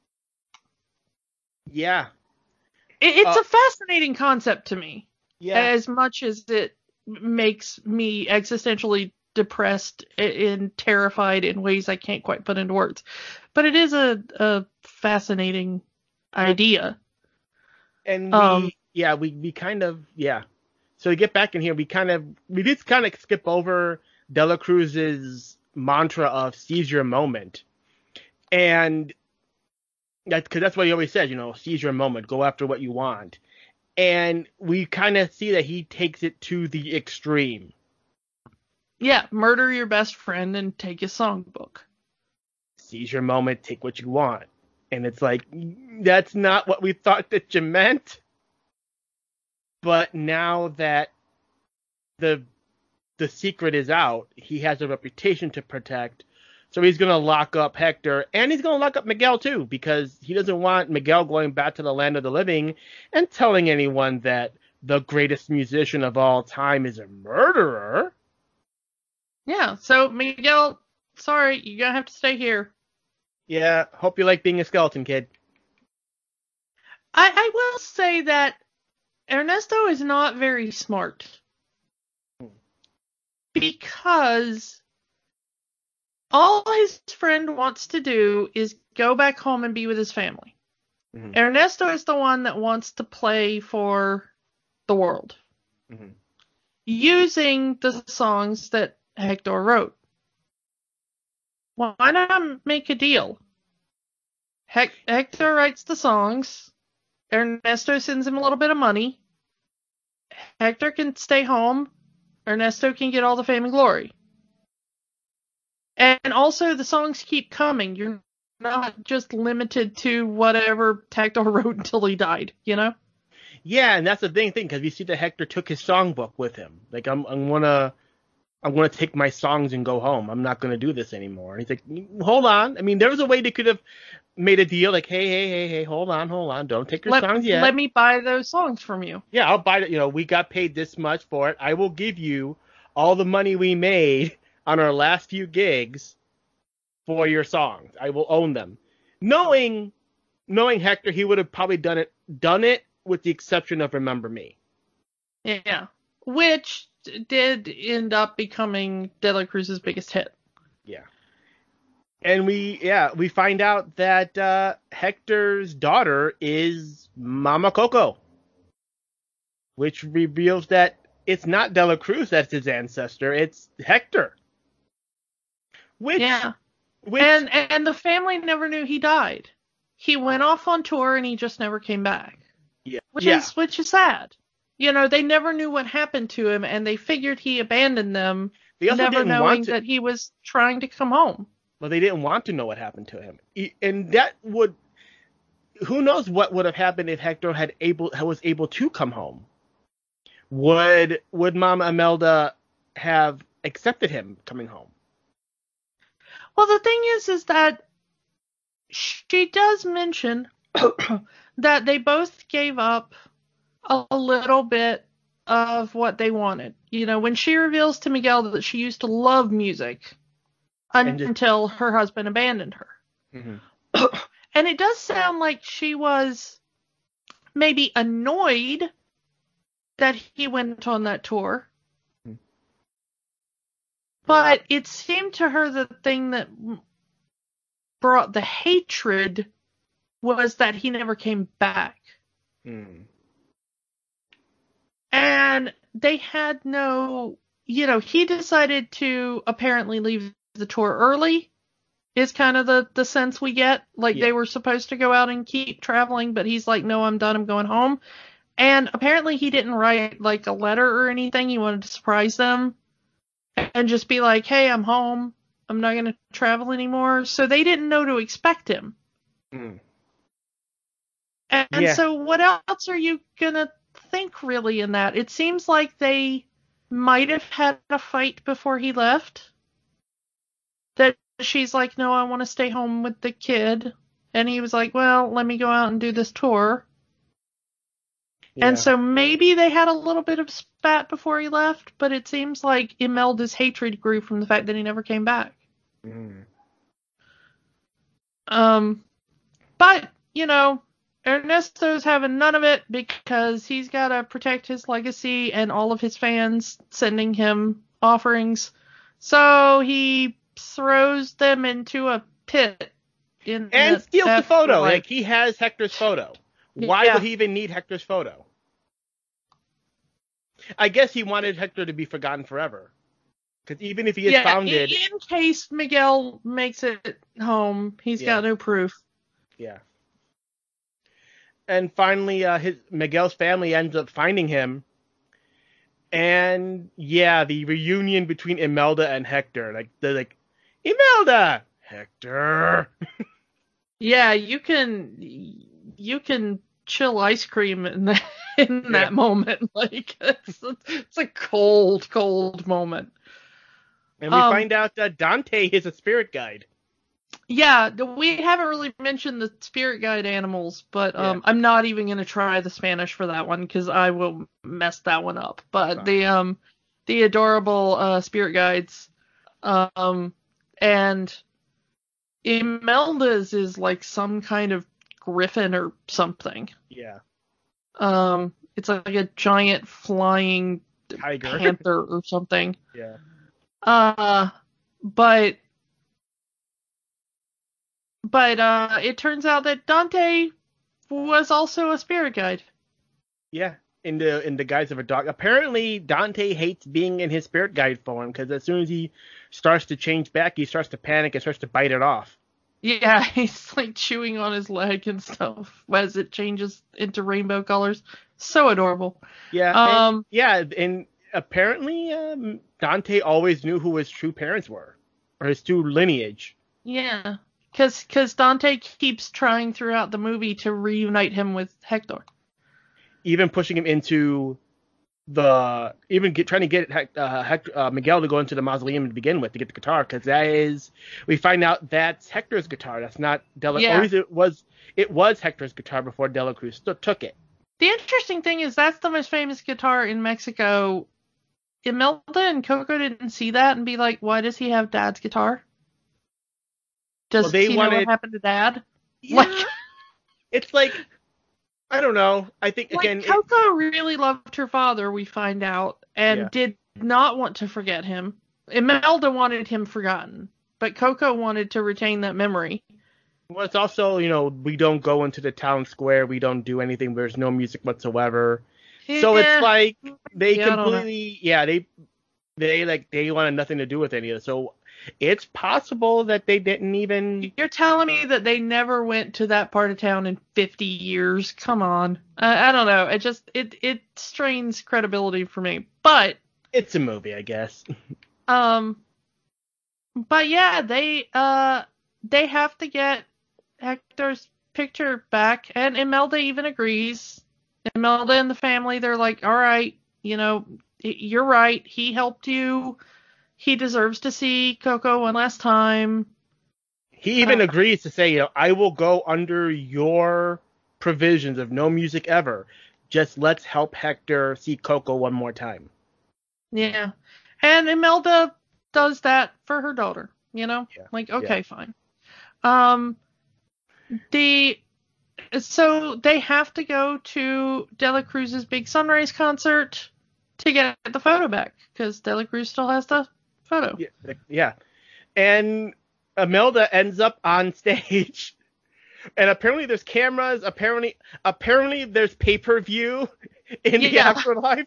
Yeah. It, it's uh, a fascinating concept to me. Yeah. As much as it makes me existentially depressed and terrified in ways I can't quite put into words. But it is a, a fascinating idea. And we, um, yeah, we, we kind of, yeah. So to get back in here, we kind of, we did kind of skip over Dela Cruz's mantra of seize your moment. And that, cause that's what he always says, you know, seize your moment, go after what you want. And we kind of see that he takes it to the extreme. Yeah, murder your best friend and take his songbook. Seize your moment, take what you want. And it's like, that's not what we thought that you meant. But now that the the secret is out, he has a reputation to protect. So he's going to lock up Hector, and he's going to lock up Miguel too, because he doesn't want Miguel going back to the land of the living and telling anyone that the greatest musician of all time is a murderer. Yeah, so Miguel, sorry, you're going to have to stay here. Yeah, hope you like being a skeleton kid. I, I will say that Ernesto is not very smart. Because all his friend wants to do is go back home and be with his family. Mm-hmm. Ernesto is the one that wants to play for the world. Mm-hmm. Using the songs that Hector wrote. Why not make a deal? Hec- Hector writes the songs. Ernesto sends him a little bit of money. Hector can stay home. Ernesto can get all the fame and glory. And also, the songs keep coming. You're not just limited to whatever Hector wrote until he died, you know? Yeah, and that's the thing, thing, because we see that Hector took his songbook with him. Like, I'm, I'm gonna, I'm gonna take my songs and go home. I'm not gonna do this anymore. And he's like, hold on. I mean, there was a way they could have made a deal, like, hey, hey, hey, hey, hold on, hold on, don't take your let, songs yet. Let me buy those songs from you. Yeah, I'll buy it. You know, we got paid this much for it. I will give you all the money we made on our last few gigs for your songs. I will own them. Knowing, knowing Hector, he would have probably done it, done it with the exception of Remember Me. Yeah, which did end up becoming De La Cruz's biggest hit. Yeah. And we, yeah, we find out that uh, Hector's daughter is Mama Coco, which reveals that it's not De La Cruz that's his ancestor, it's Hector. Which, yeah. Which, and and the family never knew he died. He went off on tour and he just never came back. Yeah. Which yeah. is which is sad. You know, they never knew what happened to him, and they figured he abandoned them, never knowing that he was trying to come home. Well, they didn't want to know what happened to him, and that would, who knows what would have happened if Hector had able was able to come home. Would would Mama Imelda have accepted him coming home? Well, the thing is, is that she does mention that they both gave up a, a little bit of what they wanted. You know, when she reveals to Miguel that she used to love music un- just, until her husband abandoned her. Mm-hmm. And it does sound like she was maybe annoyed that he went on that tour. Mm-hmm. But it seemed to her the thing that brought the hatred was that he never came back. Mm. And they had no, you know, he decided to apparently leave the tour early, is kind of the, the sense we get. Like, yeah. They were supposed to go out and keep traveling, but he's like, no, I'm done, I'm going home. And apparently he didn't write, like, a letter or anything. He wanted to surprise them and just be like, hey, I'm home. I'm not going to travel anymore. So they didn't know to expect him. Mm. And, and yeah. So what else are you going to think really in that? It seems like they might have had a fight before he left. That she's like, no, I want to stay home with the kid. And he was like, well, let me go out and do this tour. Yeah. And so maybe they had a little bit of spat before he left, but it seems like Imelda's hatred grew from the fact that he never came back. Mm. Um, but, you know, Ernesto's having none of it because he's got to protect his legacy and all of his fans sending him offerings. So he throws them into a pit. In and the steals the photo. Like, like, he has Hector's photo. Why yeah. would he even need Hector's photo? I guess he wanted Hector to be forgotten forever. Because even if he is yeah, founded... In, in case Miguel makes it home, he's yeah. got no proof. Yeah. And finally, uh, his Miguel's family ends up finding him. And, yeah, the reunion between Imelda and Hector. Like, they're like, Imelda! Hector! Yeah, you can... You can chill ice cream in the in Yeah. that moment. Like, it's, it's a cold, cold moment. And we Um, find out that Dante is a spirit guide. Yeah, we haven't really mentioned the spirit guide animals, but um, Yeah. I'm not even going to try the Spanish for that one because I will mess that one up. But Fine. the um, the adorable uh, spirit guides, um, and Imelda's is like some kind of griffin or something. Yeah. Um, it's like a giant flying Tiger. panther or something. Yeah. Uh, but but uh, it turns out that Dante was also a spirit guide. Yeah. In the in the guise of a dog. Apparently, Dante hates being in his spirit guide form because as soon as he starts to change back, he starts to panic and starts to bite it off. Yeah, he's like chewing on his leg and stuff as it changes into rainbow colors. So adorable. Yeah. Um, and, yeah. And apparently, um, Dante always knew who his true parents were, or his true lineage. yeah, because because Dante keeps trying throughout the movie to reunite him with Hector. Even pushing him into the even get, trying to get Hec- uh, Hector, uh, Miguel to go into the mausoleum to begin with to get the guitar, because that is we find out that's Hector's guitar. That's not Dela. Yeah. Or at least it was it was Hector's guitar before Dela Cruz st- took it. The interesting thing is that's the most famous guitar in Mexico. Imelda and Coco didn't see that and be like, "Why does he have Dad's guitar? Does Well, they he know wanted- what happened to Dad?" Yeah. Like, It's like I don't know. I think like again, it- Coco really loved her father, we find out, and Yeah. did not want to forget him. Imelda wanted him forgotten, but Coco wanted to retain that memory. well, it's also you know we don't go into the town square. We don't do anything. There's no music whatsoever. So Yeah. it's like they Yeah, I don't know. completely, yeah, they, they like they wanted nothing to do with any of it. So it's possible that they didn't even. You're telling me that they never went to that part of town in fifty years? Come on. I, I don't know. It just it it strains credibility for me. But It's a movie, I guess. um but yeah, they uh they have to get Hector's picture back, and Imelda even agrees. Imelda and the family, they're like, "All right, you know, you're right. He helped you. He deserves to see Coco one last time." He even Uh, agrees to say, you know, I will go under your provisions of no music ever. Just let's help Hector see Coco one more time. Yeah. And Imelda does that for her daughter, you know? Yeah. Like, okay, fine. Um the so they have to go to Dela Cruz's big Sunrise concert to get the photo back because Dela Cruz still has the photo. Yeah, yeah. And Imelda ends up on stage. And apparently there's cameras, apparently apparently there's pay-per-view in the Yeah. afterlife.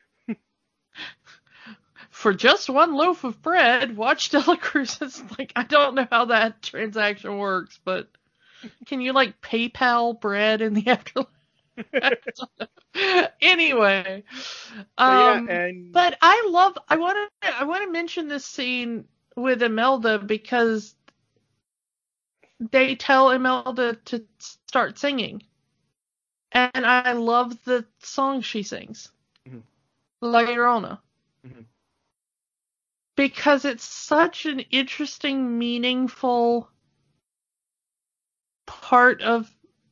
For just one loaf of bread, watch Dela Cruz's, like, I don't know how that transaction works, but can you, like, PayPal bread in the afterlife? I don't know. Anyway, So, um, yeah, and but I love, I want to, I want to mention this scene with Imelda because they tell Imelda to start singing. And I love the song she sings. Mhm. La Llorona. Mhm. Because it's such an interesting, meaningful part of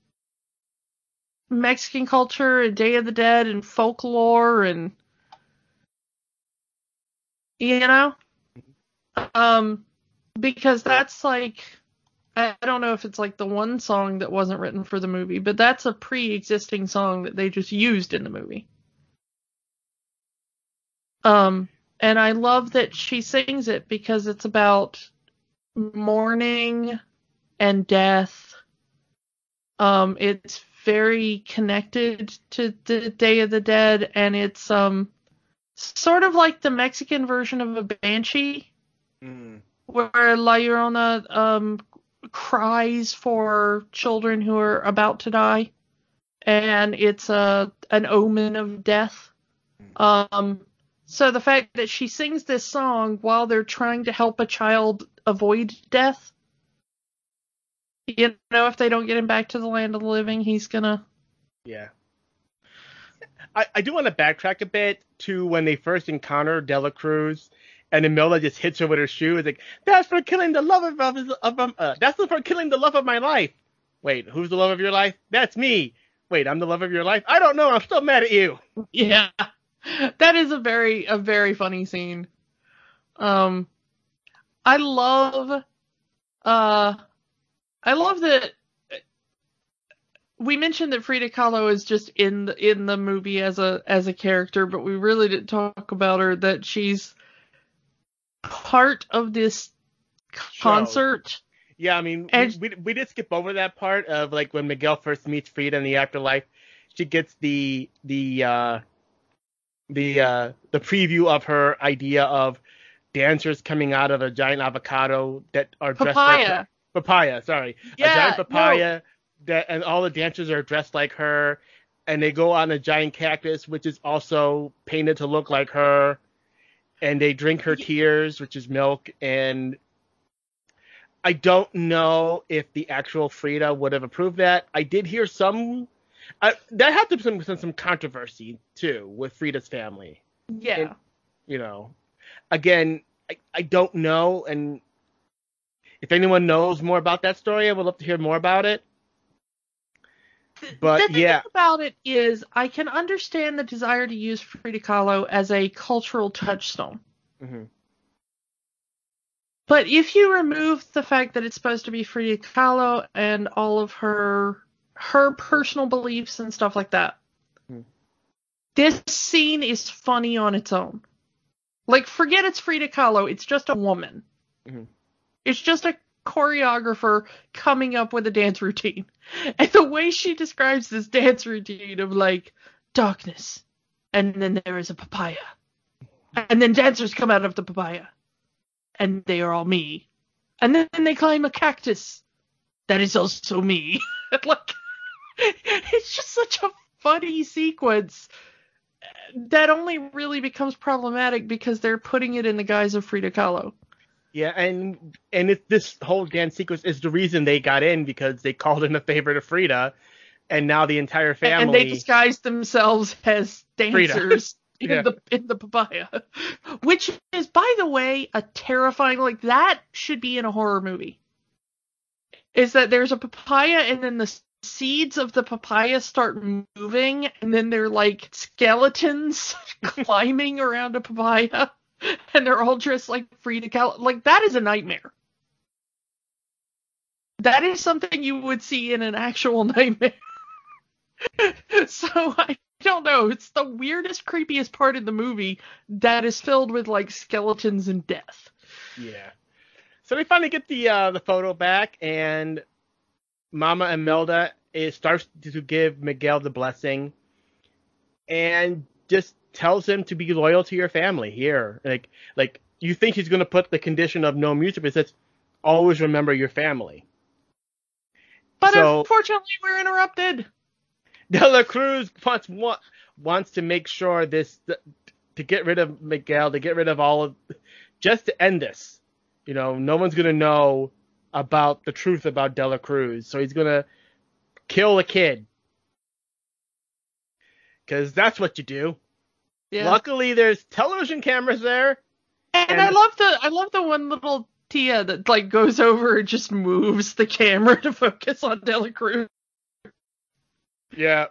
Mexican culture and Day of the Dead and folklore and, you know? Um, because that's like, I don't know if it's like the one song that wasn't written for the movie, but that's a pre-existing song that they just used in the movie. Um, and I love that she sings it because it's about mourning and death. Um, it's very connected to the Day of the Dead, and it's um sort of like the Mexican version of a banshee, Mm. where La Llorona um cries for children who are about to die, and it's a an omen of death. Um, so the fact that she sings this song while they're trying to help a child avoid death, you know, if they don't get him back to the land of the living, he's gonna. Yeah. I, I do want to backtrack a bit to when they first encounter Dela Cruz, and Imelda just hits her with her shoe. It's like, that's for killing the love of, of, of um, uh, that's for killing the love of my life. Wait, who's the love of your life? That's me. Wait, I'm the love of your life? I don't know. I'm still mad at you. Yeah, that is a very a very funny scene. Um, I love, uh, I love that. We mentioned that Frida Kahlo is just in the, in the movie as a as a character, but we really didn't talk about her, that she's part of this concert. Show. Yeah, I mean, and, we, we we did skip over that part of like when Miguel first meets Frida in the afterlife. She gets the the uh, the uh, the preview of her idea of dancers coming out of a giant avocado that are dressed papaya. like papaya. Sorry, yeah, a giant papaya. No. That, and all the dancers are dressed like her, and they go on a giant cactus, which is also painted to look like her, and they drink her tears, which is milk, and I don't know if the actual Frida would have approved that. I did hear some, I, that had to be some, some controversy, too, with Frida's family. Yeah. And, you know, again, I, I don't know, and if anyone knows more about that story, I would love to hear more about it. But, the thing yeah. about it is, I can understand the desire to use Frida Kahlo as a cultural touchstone. Mm-hmm. But if you remove the fact that it's supposed to be Frida Kahlo and all of her her personal beliefs and stuff like that, mm-hmm. this scene is funny on its own. Like, forget it's Frida Kahlo, it's just a woman. Mm-hmm. It's just a choreographer coming up with a dance routine. And the way she describes this dance routine of, like, darkness, and then there is a papaya, and then dancers come out of the papaya, and they are all me, and then they climb a cactus that is also me. Like, it's just such a funny sequence that only really becomes problematic because they're putting it in the guise of Frida Kahlo. Yeah, and and it, this whole dance sequence is the reason they got in, because they called in a favor to Frida, and now the entire family. And they disguised themselves as dancers in yeah. the in the papaya, which is, by the way, a terrifying. Like, that should be in a horror movie. Is that there's a papaya, and then the seeds of the papaya start moving, and then they're like skeletons climbing around a papaya. And they're all dressed like Frida Kahlo. Like, that is a nightmare. That is something you would see in an actual nightmare. So, I don't know. It's the weirdest, creepiest part of the movie that is filled with, like, skeletons and death. Yeah. So they finally get the uh, the photo back, and Mama Imelda is, starts to give Miguel the blessing, and just tells him to be loyal to your family here. Like, like you think he's going to put the condition of no music, but it says, always remember your family. But so, unfortunately, we're interrupted. Dela Cruz wants, wants to make sure this, to get rid of Miguel, to get rid of all of, just to end this. You know, no one's going to know about the truth about Dela Cruz. So he's going to kill the kid. Because that's what you do. Yeah. Luckily, there's television cameras there, and, and I love the I love the one little Tia that, like, goes over and just moves the camera to focus on Dela Cruz. Yeah.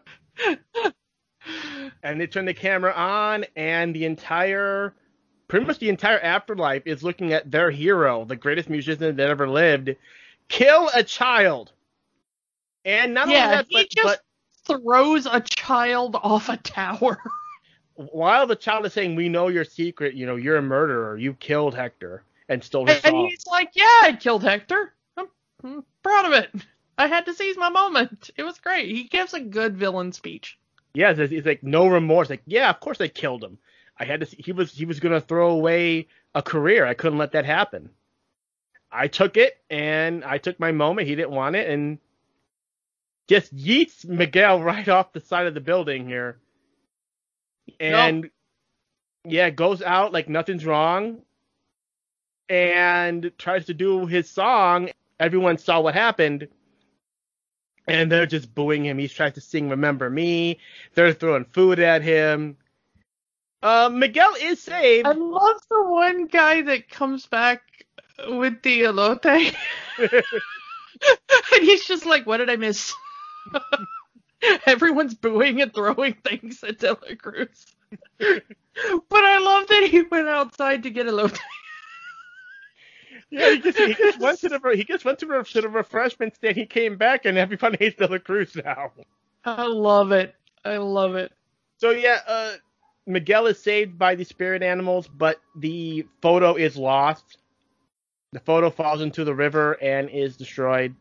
And they turn the camera on, and the entire, pretty much the entire afterlife is looking at their hero, the greatest musician that ever lived, kill a child. And not yeah, only that, he but, just but throws a child off a tower. While the child is saying, we know your secret, you know, you're a murderer, you killed Hector, and stole his and song. And he's like, yeah, I killed Hector. I'm, I'm proud of it. I had to seize my moment. It was great. He gives a good villain speech. Yeah, he's like, no remorse. Like, yeah, of course I killed him. I had to, he was, he was going to throw away a career. I couldn't let that happen. I took it, and I took my moment. He didn't want it, and just yeets Miguel right off the side of the building here. And, nope. yeah, goes out like nothing's wrong, and tries to do his song. Everyone saw what happened, and they're just booing him. He's trying to sing "Remember Me." They're throwing food at him. Uh, Miguel is saved. I love the one guy that comes back with the elote. And he's just like, what did I miss? Everyone's booing and throwing things at De La Cruz. But I love that he went outside to get elote. Yeah, he just, he just went to the he just went to the, to the refreshment stand. He came back, and everybody hates De La Cruz now. I love it. I love it. So yeah, uh, Miguel is saved by the spirit animals, but the photo is lost. The photo falls into the river and is destroyed.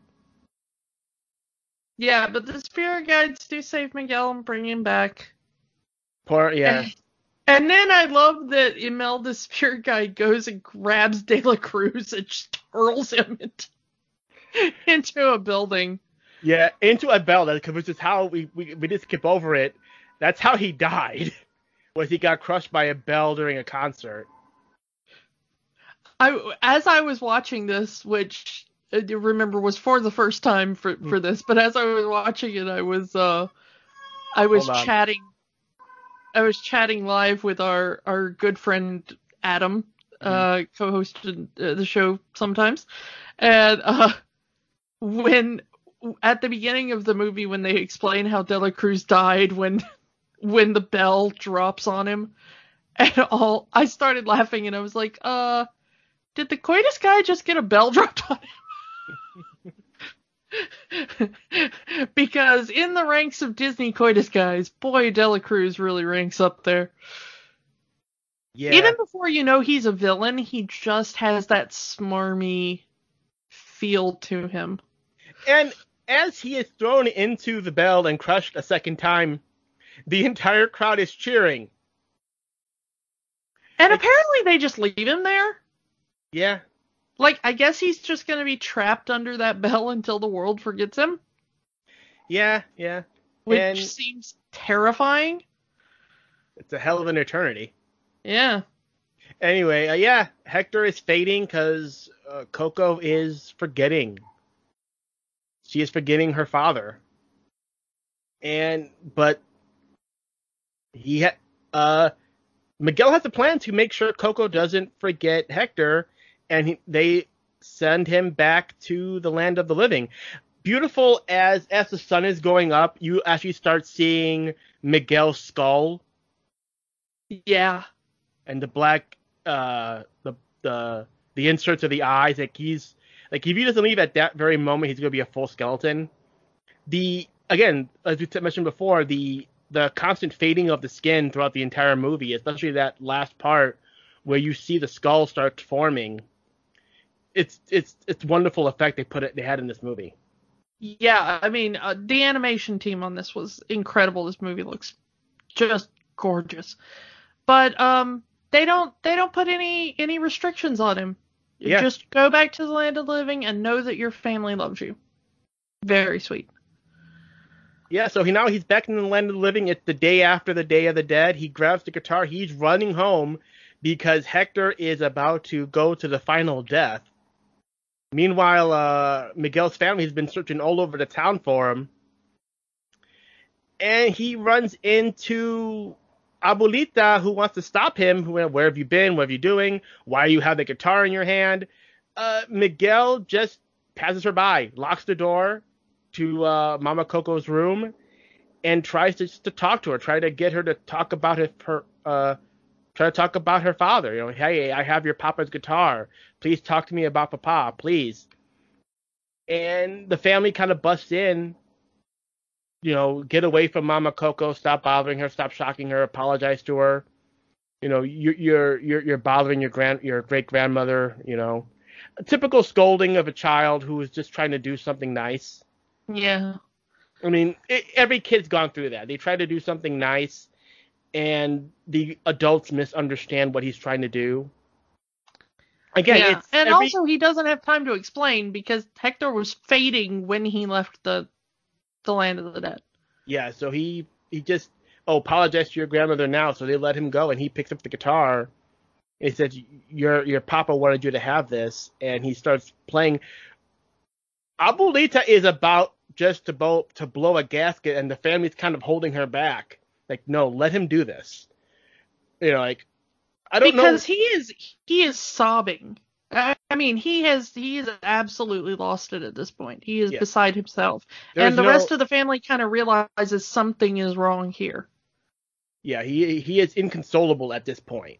Yeah, but the spirit guides do save Miguel and bring him back. Poor, yeah. And, and then I love that Emil, the spirit guide, goes and grabs De La Cruz and just hurls him into, into a building. Yeah, into a bell, which is how we, we, we did skip over it. That's how he died, was he got crushed by a bell during a concert. I, as I was watching this, which I remember was for the first time for, for this, but as I was watching it, I was uh, I was chatting, I was chatting live with our, our good friend Adam, mm-hmm. uh, co-hosted uh, the show sometimes, and uh, when at the beginning of the movie when they explain how De La Cruz died when when the bell drops on him, and all I started laughing and I was like, uh. Did the coitus guy just get a bell dropped on him? Because in the ranks of Disney coitus guys, boy, De La Cruz really ranks up there. Yeah. Even before you know he's a villain, he just has that smarmy feel to him. And as he is thrown into the bell and crushed a second time, the entire crowd is cheering. And like, apparently they just leave him there. Yeah. Like, I guess he's just going to be trapped under that bell until the world forgets him. Yeah, yeah. Which and seems terrifying. It's a hell of an eternity. Yeah. Anyway, uh, yeah, Hector is fading because uh, Coco is forgetting. She is forgetting her father. And, but, he ha- uh, Miguel has a plan to make sure Coco doesn't forget Hector, and he, they send him back to the land of the living. Beautiful as as the sun is going up, you actually start seeing Miguel's skull. Yeah. And the black, uh, the the the inserts of the eyes. Like he's like if he doesn't leave at that very moment, he's gonna be a full skeleton. The again, as we mentioned before, the the constant fading of the skin throughout the entire movie, especially that last part where you see the skull start forming. It's it's it's wonderful effect they put it they had in this movie. Yeah, I mean uh, the animation team on this was incredible. This movie looks just gorgeous, but um they don't they don't put any any restrictions on him. You yeah. Just go back to the land of the living and know that your family loves you. Very sweet. Yeah, so he now he's back in the land of the living. It's the day after the Day of the Dead. He grabs the guitar. He's running home because Hector is about to go to the final death. Meanwhile, uh, Miguel's family has been searching all over the town for him. And he runs into Abuelita, who wants to stop him. Where have you been? What are you doing? Why do you have the guitar in your hand? Uh, Miguel just passes her by, locks the door to uh, Mama Coco's room, and tries to, just to talk to her, try to get her to talk about her, her uh, try to talk about her father. You know, hey, I have your papa's guitar. Please talk to me about Papa, please. And the family kind of busts in, you know, get away from Mama Coco, stop bothering her, stop shocking her, apologize to her. You know, you, you're you're you're bothering your grand your great grandmother. You know, a typical scolding of a child who is just trying to do something nice. Yeah. I mean, it, every kid's gone through that. They try to do something nice, and the adults misunderstand what he's trying to do. Again, yeah. it's and every... also he doesn't have time to explain because Hector was fading when he left the the land of the dead. Yeah, so he he just oh apologize to your grandmother now, so they let him go, and he picks up the guitar. And he says, "Your your papa wanted you to have this," and he starts playing. Abuelita is about just to blow to blow a gasket, and the family's kind of holding her back. Like, no, let him do this. You know, like I don't because know because he is he is sobbing. I I mean, he has he is absolutely lost it at this point. He is Yeah. beside himself, There's and the no- rest of the family kind of realizes something is wrong here. Yeah, he he is inconsolable at this point.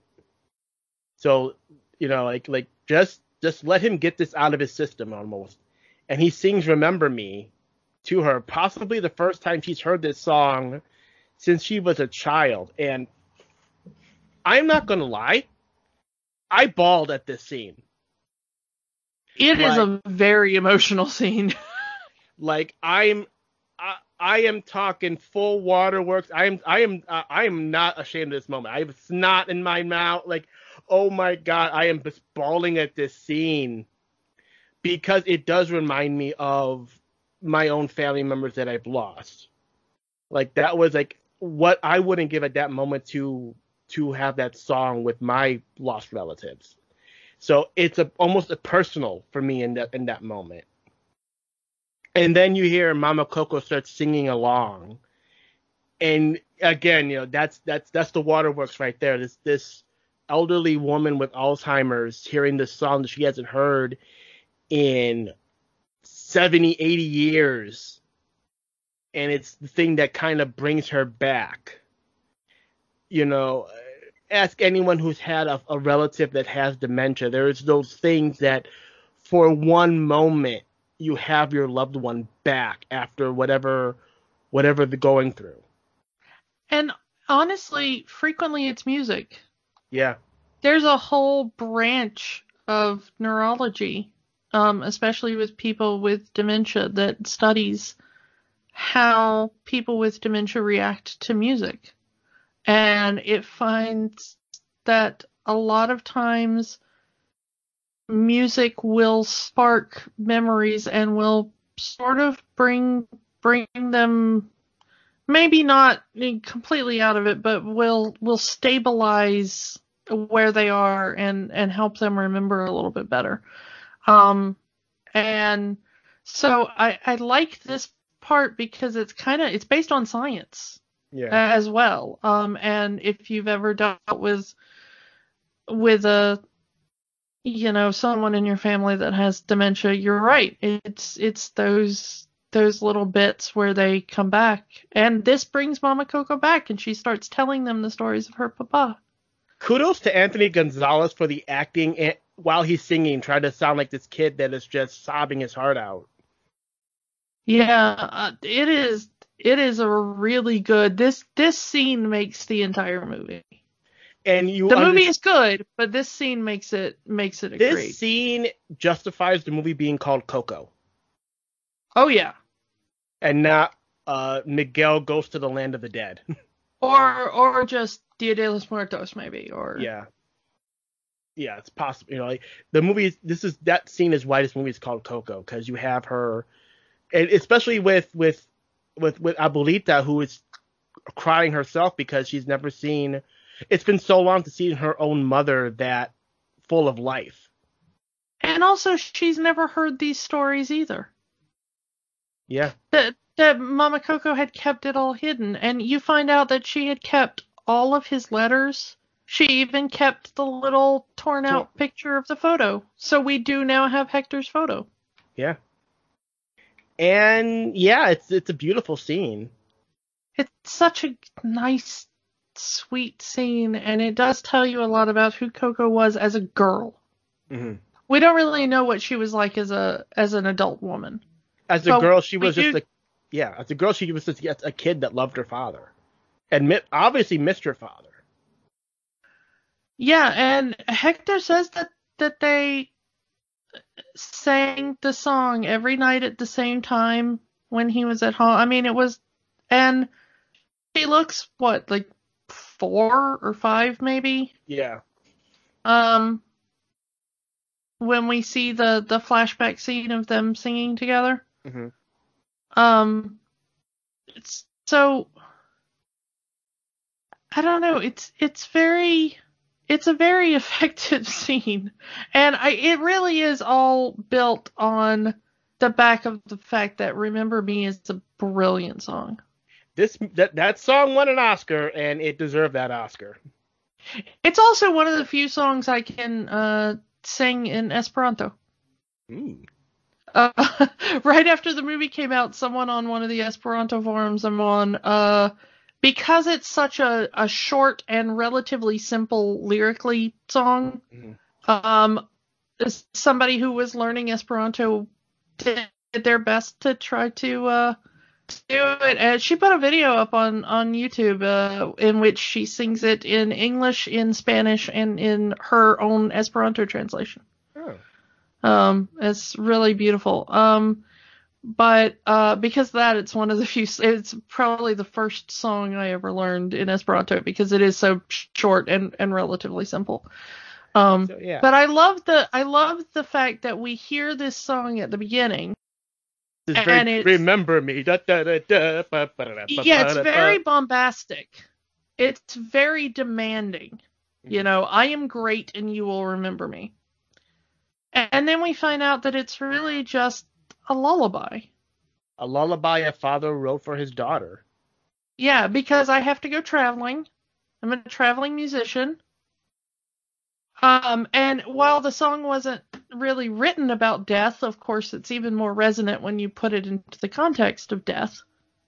So, you know, like like just just let him get this out of his system almost. And he sings "Remember Me" to her, possibly the first time she's heard this song since she was a child. And I'm not gonna lie, I bawled at this scene. It is Like- a very emotional scene. Like I'm, I, I am talking full waterworks. I am, I am, uh, I am not ashamed of this moment. I have snot in my mouth. Like, oh my god, I am just bawling at this scene because it does remind me of my own family members that I've lost. Like that was like what I wouldn't give at that moment to to have that song with my lost relatives. So it's a almost a personal for me in that in that moment. And then you hear Mama Coco start singing along, and again, you know that's that's that's the waterworks right there. This this elderly woman with Alzheimer's hearing this song that she hasn't heard in seventy, eighty years, and it's the thing that kind of brings her back. You know, ask anyone who's had a, a relative that has dementia. There's those things that, for one moment, you have your loved one back after whatever whatever they're going through. And honestly, frequently it's music. Yeah. There's a whole branch of neurology, um, especially with people with dementia, that studies how people with dementia react to music. And it finds that a lot of times music will spark memories and will sort of bring bring them, maybe not completely out of it, but will will stabilize where they are and and help them remember a little bit better. Um, and so I I like this part because it's kind of it's based on science Yeah. as well. Um, and if you've ever dealt with with a you know, someone in your family that has dementia, you're right. It's it's those those little bits where they come back. And this brings Mama Coco back, and she starts telling them the stories of her papa. Kudos to Anthony Gonzalez for the acting and, while he's singing, trying to sound like this kid that is just sobbing his heart out. Yeah, uh, it is it is a really good. This this scene makes the entire movie. And you The under- movie is good, but this scene makes it makes it a this great. scene justifies the movie being called Coco, Oh yeah. and not uh, Miguel Goes to the Land of the Dead. Or or just Dia de los Muertos maybe, or Yeah. Yeah, it's possible. You know, like the movie is, this is that scene is why this movie is called Coco, because you have her, and especially with with with with Abuelita, who is crying herself because she's never seen. It's been so long to see her own mother that full of life. And also, she's never heard these stories either. Yeah. That that Mama Coco had kept it all hidden, and you find out that she had kept all of his letters. She even kept the little torn out picture of the photo. So we do now have Hector's photo. Yeah. And yeah, it's it's a beautiful scene. It's such a nice, sweet scene, and it does tell you a lot about who Coco was as a girl. Mm-hmm. We don't really know what she was like as a as an adult woman. As a But girl, she we was just do- a yeah. As a girl, she was just a kid that loved her father, and mi- obviously missed her father. Yeah, and Hector says that that they sang the song every night at the same time when he was at home. I mean, it was, and she looks what, like four or five maybe. Yeah. Um, when we see the the flashback scene of them singing together. Mm-hmm. Um, it's so, I don't know. It's it's very, it's a very effective scene, and I it really is all built on the back of the fact that Remember Me is a brilliant song. This that that song won an Oscar, and it deserved that Oscar. It's also one of the few songs I can uh, sing in Esperanto. Ooh. Uh, right after the movie came out, someone on one of the Esperanto forums I'm on, uh, because it's such a, a short and relatively simple lyrically song, mm-hmm. um, somebody who was learning Esperanto did their best to try to uh, do it. And she put a video up on, on YouTube uh, in which she sings it in English, in Spanish, and in her own Esperanto translation. Oh. Um, it's really beautiful. Um, but, uh, because of that, it's one of the few, it's probably the first song I ever learned in Esperanto because it is so short and, and relatively simple. Um, so, yeah. But I love the, I love the fact that we hear this song at the beginning. It's and very, it's, remember me. Da, da, da, da, ba, ba, da, yeah, it's very bombastic. It's very demanding. Mm-hmm. You know, I am great and you will remember me. And then we find out that it's really just a lullaby. A lullaby a father wrote for his daughter. Yeah, because I have to go traveling. I'm a traveling musician. Um, and while the song wasn't really written about death, of course, it's even more resonant when you put it into the context of death.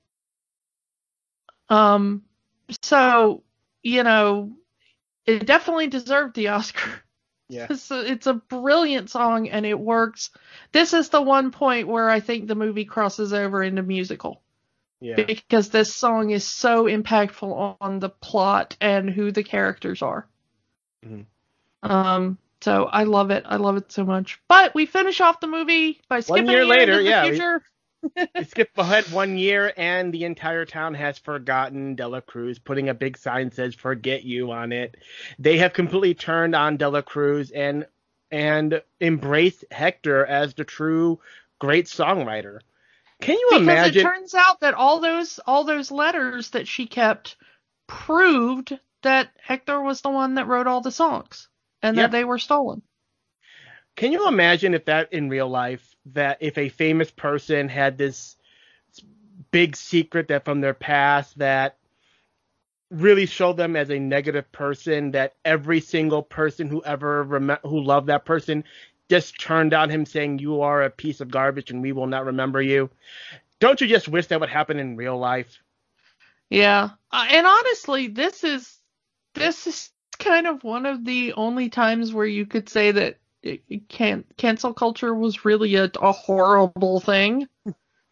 Um, so, you know, it definitely deserved the Oscar. Yeah. It's a, it's a brilliant song and it works. This is the one point where I think the movie crosses over into musical. Yeah. Because this song is so impactful on the plot and who the characters are. Mm-hmm. Um. So I love it. I love it so much. But we finish off the movie by skipping one year, a year later, into the yeah, future. We, we skip ahead one year, and the entire town has forgotten Dela Cruz, putting a big sign that says "Forget You" on it. They have completely turned on Dela Cruz and and embraced Hector as the true great songwriter. Can you because imagine? Because it turns out that all those all those letters that she kept proved that Hector was the one that wrote all the songs and yep. that they were stolen. Can you imagine if that in real life, that if a famous person had this big secret that from their past that really showed them as a negative person, that every single person who ever rem- who loved that person just turned on him saying, "You are a piece of garbage and we will not remember you." Don't you just wish that would happen in real life? Yeah. Uh, and honestly, this is this is kind of one of the only times where you could say that it, it can cancel culture was really a, a horrible thing. uh,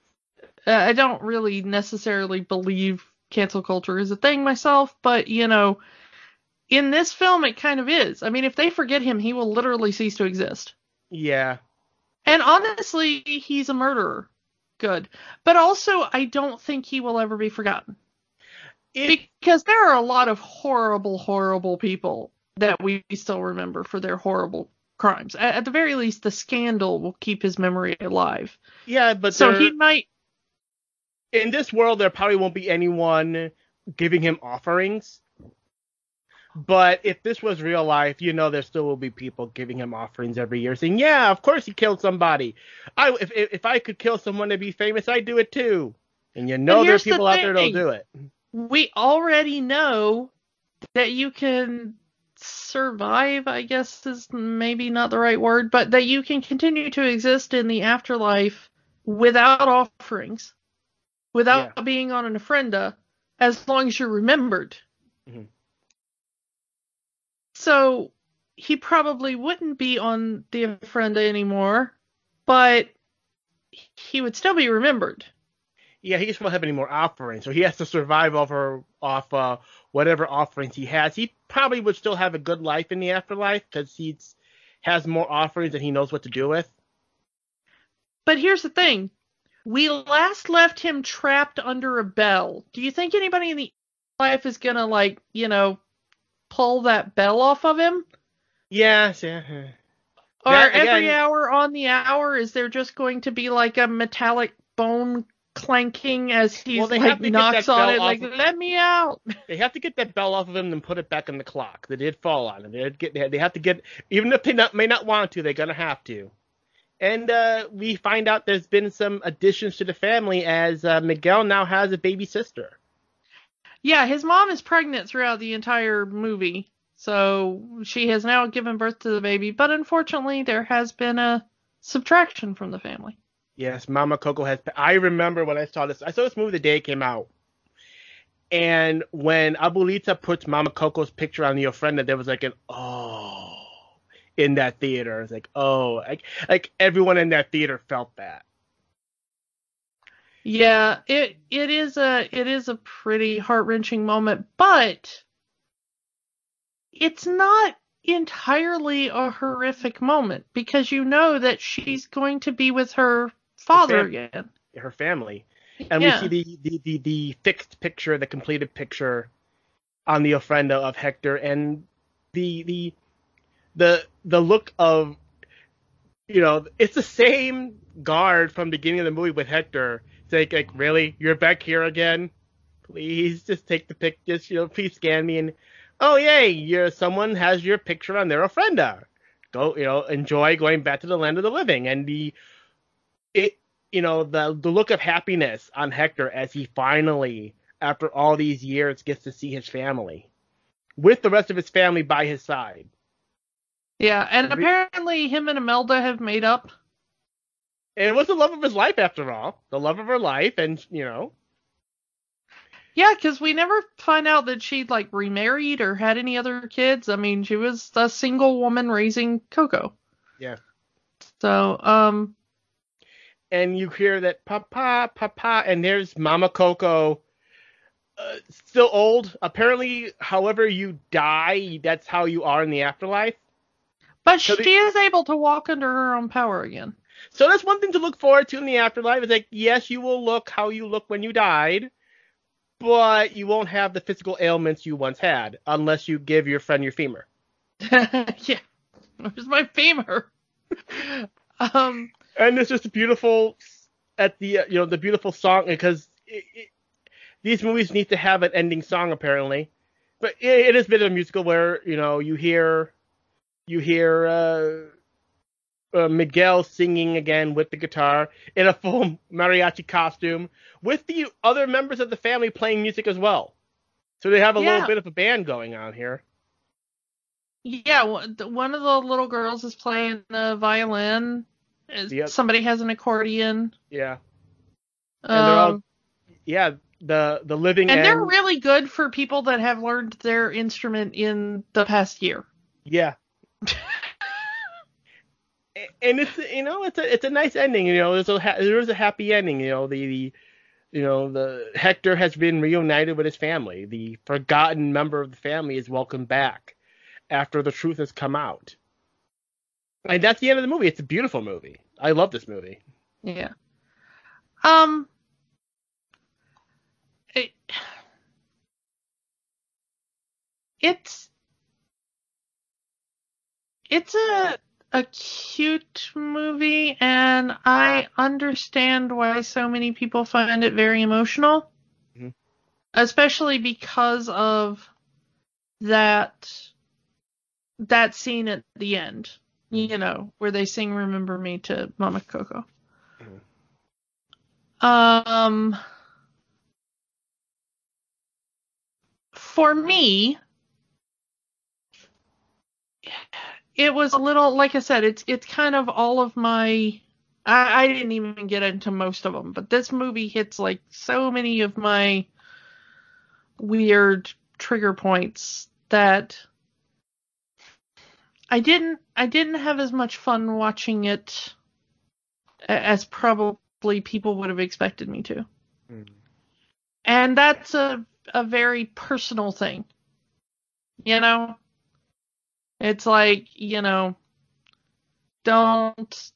I don't really necessarily believe cancel culture is a thing myself, but you know, in this film it kind of is. I mean, if they forget him, he will literally cease to exist. Yeah. And honestly, he's a murderer. Good. But also, I don't think he will ever be forgotten. It, because there are a lot of horrible, horrible people that we still remember for their horrible crimes. At, at the very least, the scandal will keep his memory alive. Yeah, but so he might. In this world, there probably won't be anyone giving him offerings. But if this was real life, you know, there still will be people giving him offerings every year, saying, "Yeah, of course he killed somebody. I if if I could kill someone to be famous, I'd do it too." And you know, there are people the out there that'll do it. We already know that you can survive, I guess is maybe not the right word, but that you can continue to exist in the afterlife without offerings, without yeah. being on an ofrenda, as long as you're remembered. Mm-hmm. So he probably wouldn't be on the ofrenda anymore, but he would still be remembered. Yeah, he just won't have any more offerings, so he has to survive over off uh, whatever offerings he has. He probably would still have a good life in the afterlife because he has more offerings than he knows what to do with. But here's the thing. We last left him trapped under a bell. Do you think anybody in the life is going to, like, you know, pull that bell off of him? Yes, yeah. Or that, every again, hour on the hour, is there just going to be, like, a metallic bone clanking as he well, like knocks on it like of, let me out? They have to get that bell off of him and put it back in the clock. They did fall on it. They get they have to get, even if they not, may not want to, they're gonna have to. And uh, we find out there's been some additions to the family as uh, Miguel now has a baby sister. Yeah, his mom is pregnant throughout the entire movie. So she has now given birth to the baby. But unfortunately, there has been a subtraction from the family. Yes, Mama Coco has. I remember when I saw this. I saw this movie the day it came out. And when Abuelita puts Mama Coco's picture on the ofrenda, there was like an oh in that theater. It's like, oh, like, like everyone in that theater felt that. Yeah, it it is a it is a pretty heart-wrenching moment, but it's not entirely a horrific moment because you know that she's going to be with her father her again. Her family. And yeah. we see the, the, the, the fixed picture, the completed picture on the ofrenda of Hector, and the the the the look of, you know, it's the same guard from the beginning of the movie with Hector. It's like, like really? You're back here again? Please just take the pic, just, you know, please scan me, and oh yay, you're someone has your picture on their ofrenda. Go, you know, enjoy going back to the land of the living. And the it you know, the the look of happiness on Hector as he finally, after all these years, gets to see his family with the rest of his family by his side. Yeah, and apparently him and Imelda have made up. And it was the love of his life, after all. The love of her life, and, you know. Yeah, because we never find out that she'd, like, remarried or had any other kids. I mean, she was a single woman raising Coco. Yeah. So, um... and you hear that papa, papa, and there's Mama Coco, uh, still old. Apparently, however you die, that's how you are in the afterlife. But so she the, is able to walk under her own power again. So that's one thing to look forward to in the afterlife. It's like, yes, you will look how you look when you died, but you won't have the physical ailments you once had, unless you give your friend your femur. Yeah. Where's my femur? um... And it's just a beautiful, at the you know the beautiful song, because it, it, these movies need to have an ending song apparently, but it, it is a bit of a musical where you know you hear you hear uh, uh, Miguel singing again with the guitar in a full mariachi costume with the other members of the family playing music as well, so they have a yeah. little bit of a band going on here. Yeah, one of the little girls is playing the violin. The, Somebody has an accordion. Yeah. And um, they're all, yeah, the the living and end. they're really good for people that have learned their instrument in the past year. Yeah. And it's, you know, it's a it's a nice ending. You know, there's a ha- there's a happy ending. You know, the, the you know the Hector has been reunited with his family. The forgotten member of the family is welcomed back after the truth has come out. And that's the end of the movie. It's a beautiful movie. I love this movie. Yeah. Um. It, it's it's a a cute movie, and I understand why so many people find it very emotional, mm-hmm. especially because of that that scene at the end. You know, where they sing Remember Me to Mama Coco. Mm-hmm. Um, for me, it was a little, like I said, it's it's kind of all of my, I, I didn't even get into most of them, but this movie hits like so many of my weird trigger points that I didn't I didn't have as much fun watching it as probably people would have expected me to. Mm. And that's a a very personal thing. You know? It's like, you know, don't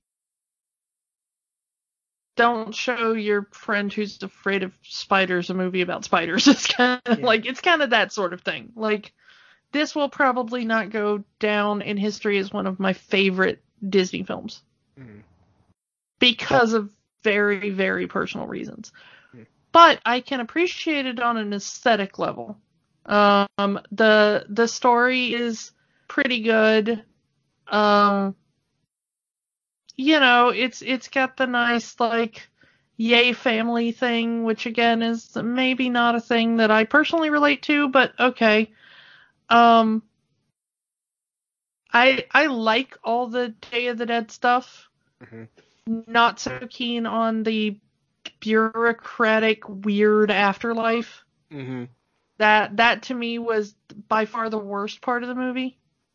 don't show your friend who's afraid of spiders a movie about spiders. It's kind of yeah. like it's kind of that sort of thing. Like, this will probably not go down in history as one of my favorite Disney films. Mm-hmm. Because of very, very personal reasons. Mm-hmm. But I can appreciate it on an aesthetic level. Um, the the story is pretty good. Um, you know, it's it's got the nice, like, yay family thing, which again is maybe not a thing that I personally relate to, but okay. Um, I I like all the Day of the Dead stuff. Mm-hmm. Not so keen on the bureaucratic, weird afterlife. Mm-hmm. That that to me was by far the worst part of the movie.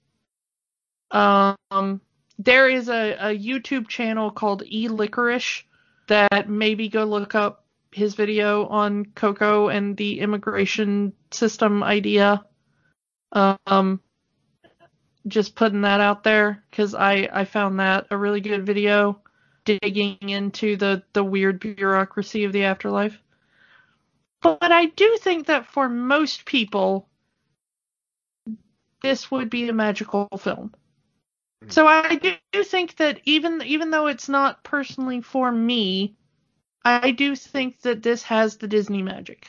Um, there is a, a YouTube channel called E Licorice that maybe go look up his video on Coco and the immigration system idea. Um, just putting that out there because I, I found that a really good video digging into the, the weird bureaucracy of the afterlife. But I do think that for most people, this would be a magical film. So I do think that even even though it's not personally for me, I do think that this has the Disney magic.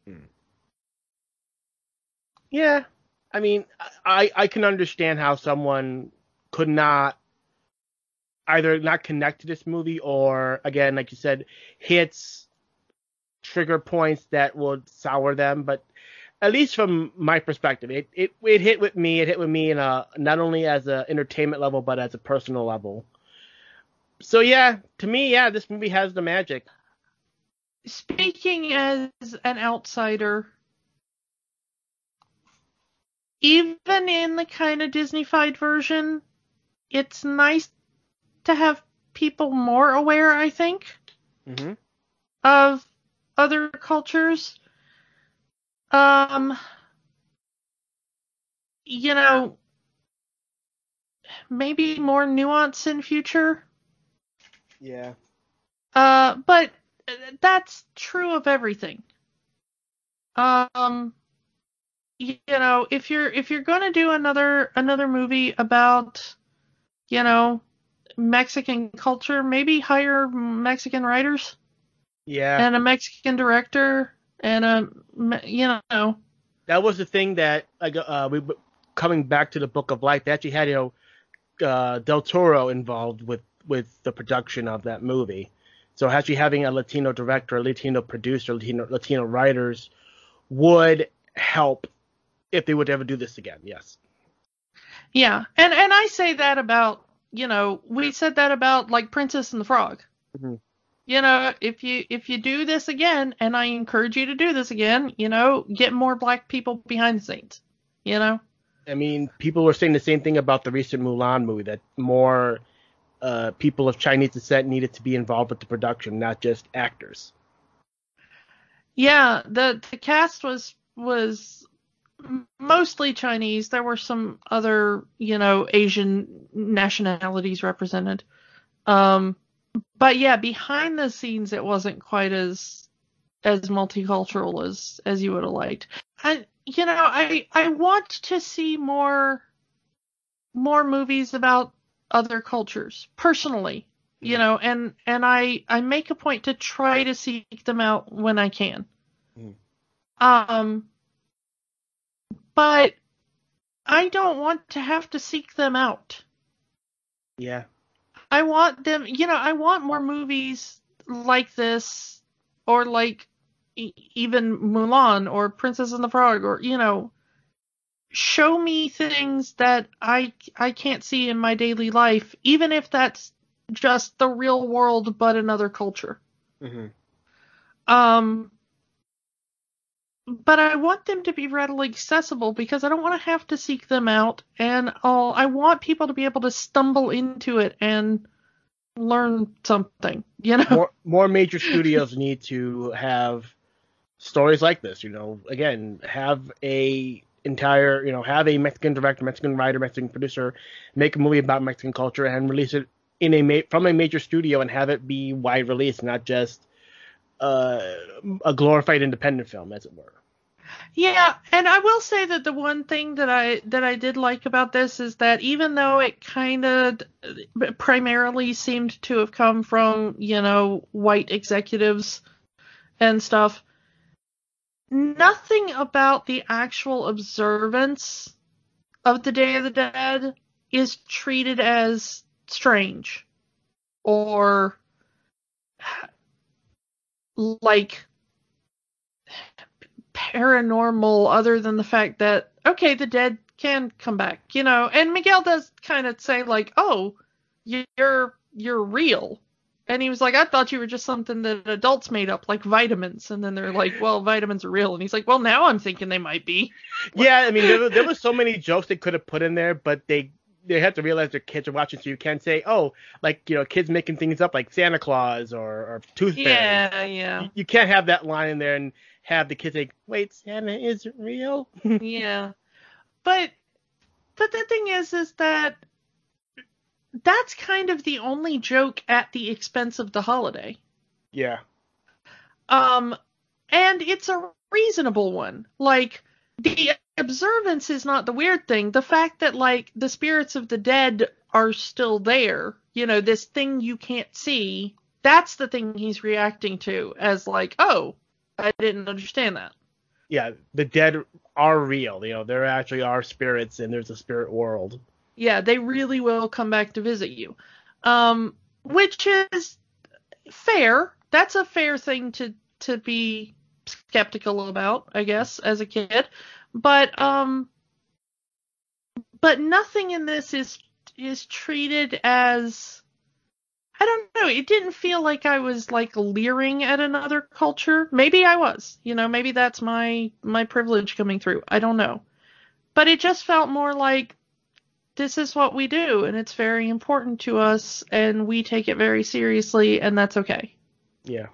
Yeah, I mean, I I can understand how someone could not either not connect to this movie or, again, like you said, hits trigger points that would sour them. But at least from my perspective, it, it, it hit with me. It hit with me in a, not only as an entertainment level, but as a personal level. So yeah, to me, yeah, this movie has the magic. Speaking as an outsider, even in the kind of Disney-fied version, it's nice to have people more aware, I think, mm-hmm. of other cultures. Um, you know, maybe more nuance in future. Yeah. Uh, but that's true of everything. Um, you know, if you're if you're gonna do another another movie about, you know, Mexican culture, maybe hire Mexican writers. Yeah. And a Mexican director and a, you know. That was the thing that, like, uh, we coming back to the Book of Life, they actually had, you know, uh, Del Toro involved with, with the production of that movie. So actually having a Latino director, a Latino producer, Latino, Latino writers would help if they would ever do this again. Yes. Yeah. And, and I say that about, you know, we said that about, like, Princess and the Frog. Mm-hmm. You know, if you if you do this again, and I encourage you to do this again, you know, get more black people behind the scenes, you know? I mean, people were saying the same thing about the recent Mulan movie, that more uh, people of Chinese descent needed to be involved with the production, not just actors. Yeah, the the cast was was mostly Chinese. There were some other, you know, Asian nationalities represented. Um, but yeah, behind the scenes, it wasn't quite as as multicultural as as you would have liked. And you know, I I want to see more more movies about other cultures personally. Mm-hmm. You know, and and I I make a point to try to seek them out when I can. Mm-hmm. Um, but I don't want to have to seek them out. Yeah. I want them, you know, I want more movies like this, or like e- even Mulan or Princess and the Frog, or, you know, show me things that I, I can't see in my daily life, even if that's just the real world but another culture. Mm-hmm. Um, but I want them to be readily accessible because I don't want to have to seek them out, and I'll, I want people to be able to stumble into it and learn something, you know. More, more major studios need to have stories like this, you know. Again, have a entire, you know, have a Mexican director, Mexican writer, Mexican producer make a movie about Mexican culture and release it in a ma- from a major studio and have it be wide release, not just uh, a glorified independent film, as it were. Yeah, and I will say that the one thing that I that I did like about this is that even though it kind of primarily seemed to have come from, you know, white executives and stuff, nothing about the actual observance of the Day of the Dead is treated as strange. or like paranormal other than the fact that, okay, the dead can come back, you know. And Miguel does kind of say like, oh, you're you're real. And he was like, I thought you were just something that adults made up, like vitamins. And then they're like, well, vitamins are real. And he's like, well, now I'm thinking they might be. Yeah, I mean, there were, there were so many jokes they could have put in there, but they they have to realize their kids are watching, so you can't say, oh, like, you know, kids making things up like Santa Claus or, or Tooth Fairy. Yeah, yeah. You, you can't have that line in there and have the kids say, wait, Santa is real? Yeah. But, but the thing is, is that that's kind of the only joke at the expense of the holiday. Yeah. Um, and it's a reasonable one. Like, the observance is not the weird thing. The fact that, like, the spirits of the dead are still there, you know, this thing you can't see, that's the thing he's reacting to as, like, oh, I didn't understand that. Yeah, the dead are real. You know, there actually are spirits and there's a spirit world. Yeah, they really will come back to visit you. Um, which is fair. That's a fair thing to, to be skeptical about, I guess, as a kid. But um but nothing in this is is treated as, I don't know, it didn't feel like I was like leering at another culture. Maybe I was. You know, maybe that's my my privilege coming through. I don't know. But it just felt more like, this is what we do, and it's very important to us, and we take it very seriously, and that's okay. Yeah.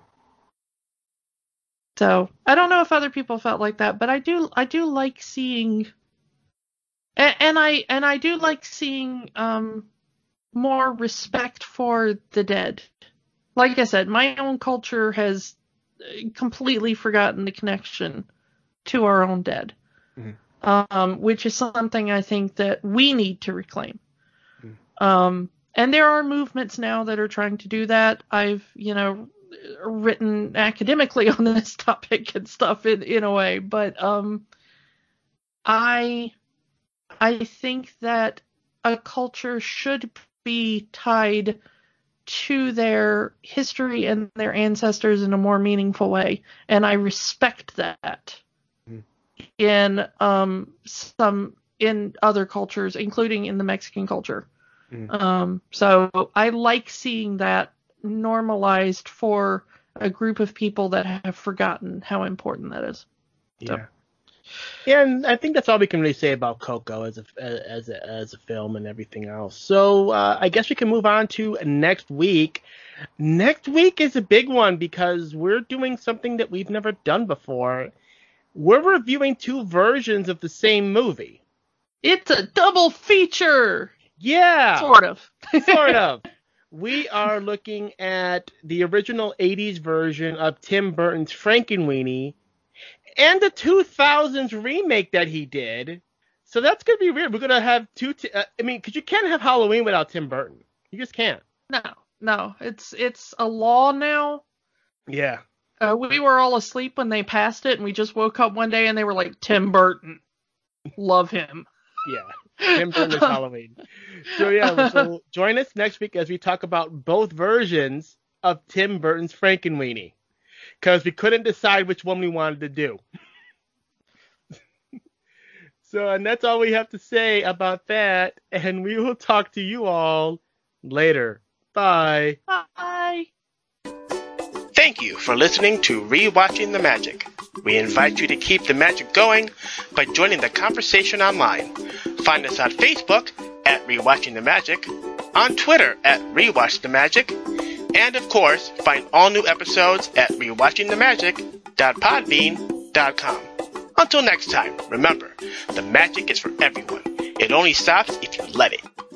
So I don't know if other people felt like that, but I do. I do like seeing, and, and I and I do like seeing um, more respect for the dead. Like I said, my own culture has completely forgotten the connection to our own dead. Mm-hmm. Um, which is something I think that we need to reclaim. Mm. Um, and there are movements now that are trying to do that. I've, you know, written academically on this topic and stuff in, in a way, but, um, I, I think that a culture should be tied to their history and their ancestors in a more meaningful way. And I respect that. In um some in other cultures, including in the Mexican culture. Mm. Um, so I like seeing that normalized for a group of people that have forgotten how important that is. Yeah. So. Yeah, and I think that's all we can really say about Coco as a as a as a film and everything else. So uh, I guess we can move on to next week. Next week is a big one because we're doing something that we've never done before. We're reviewing two versions of the same movie. It's a double feature. Yeah. Sort of. Sort of. We are looking at the original eighties version of Tim Burton's Frankenweenie and the two thousands remake that he did. So that's going to be weird. We're going to have two... T- uh, I mean, because you can't have Halloween without Tim Burton. You just can't. No, no. It's, it's a law now. Yeah. Uh, we were all asleep when they passed it, and we just woke up one day and they were like, Tim Burton. Love him. Yeah. Tim Burton is Halloween. So, yeah, so join us next week as we talk about both versions of Tim Burton's Frankenweenie. Because we couldn't decide which one we wanted to do. So, and that's all we have to say about that. And we will talk to you all later. Bye. Bye. Thank you for listening to Rewatching the Magic. We invite you to keep the magic going by joining the conversation online. Find us on Facebook at Rewatching the Magic, on Twitter at Rewatch the Magic, and of course, find all new episodes at rewatching the magic dot podbean dot com. Until next time, remember, the magic is for everyone. It only stops if you let it.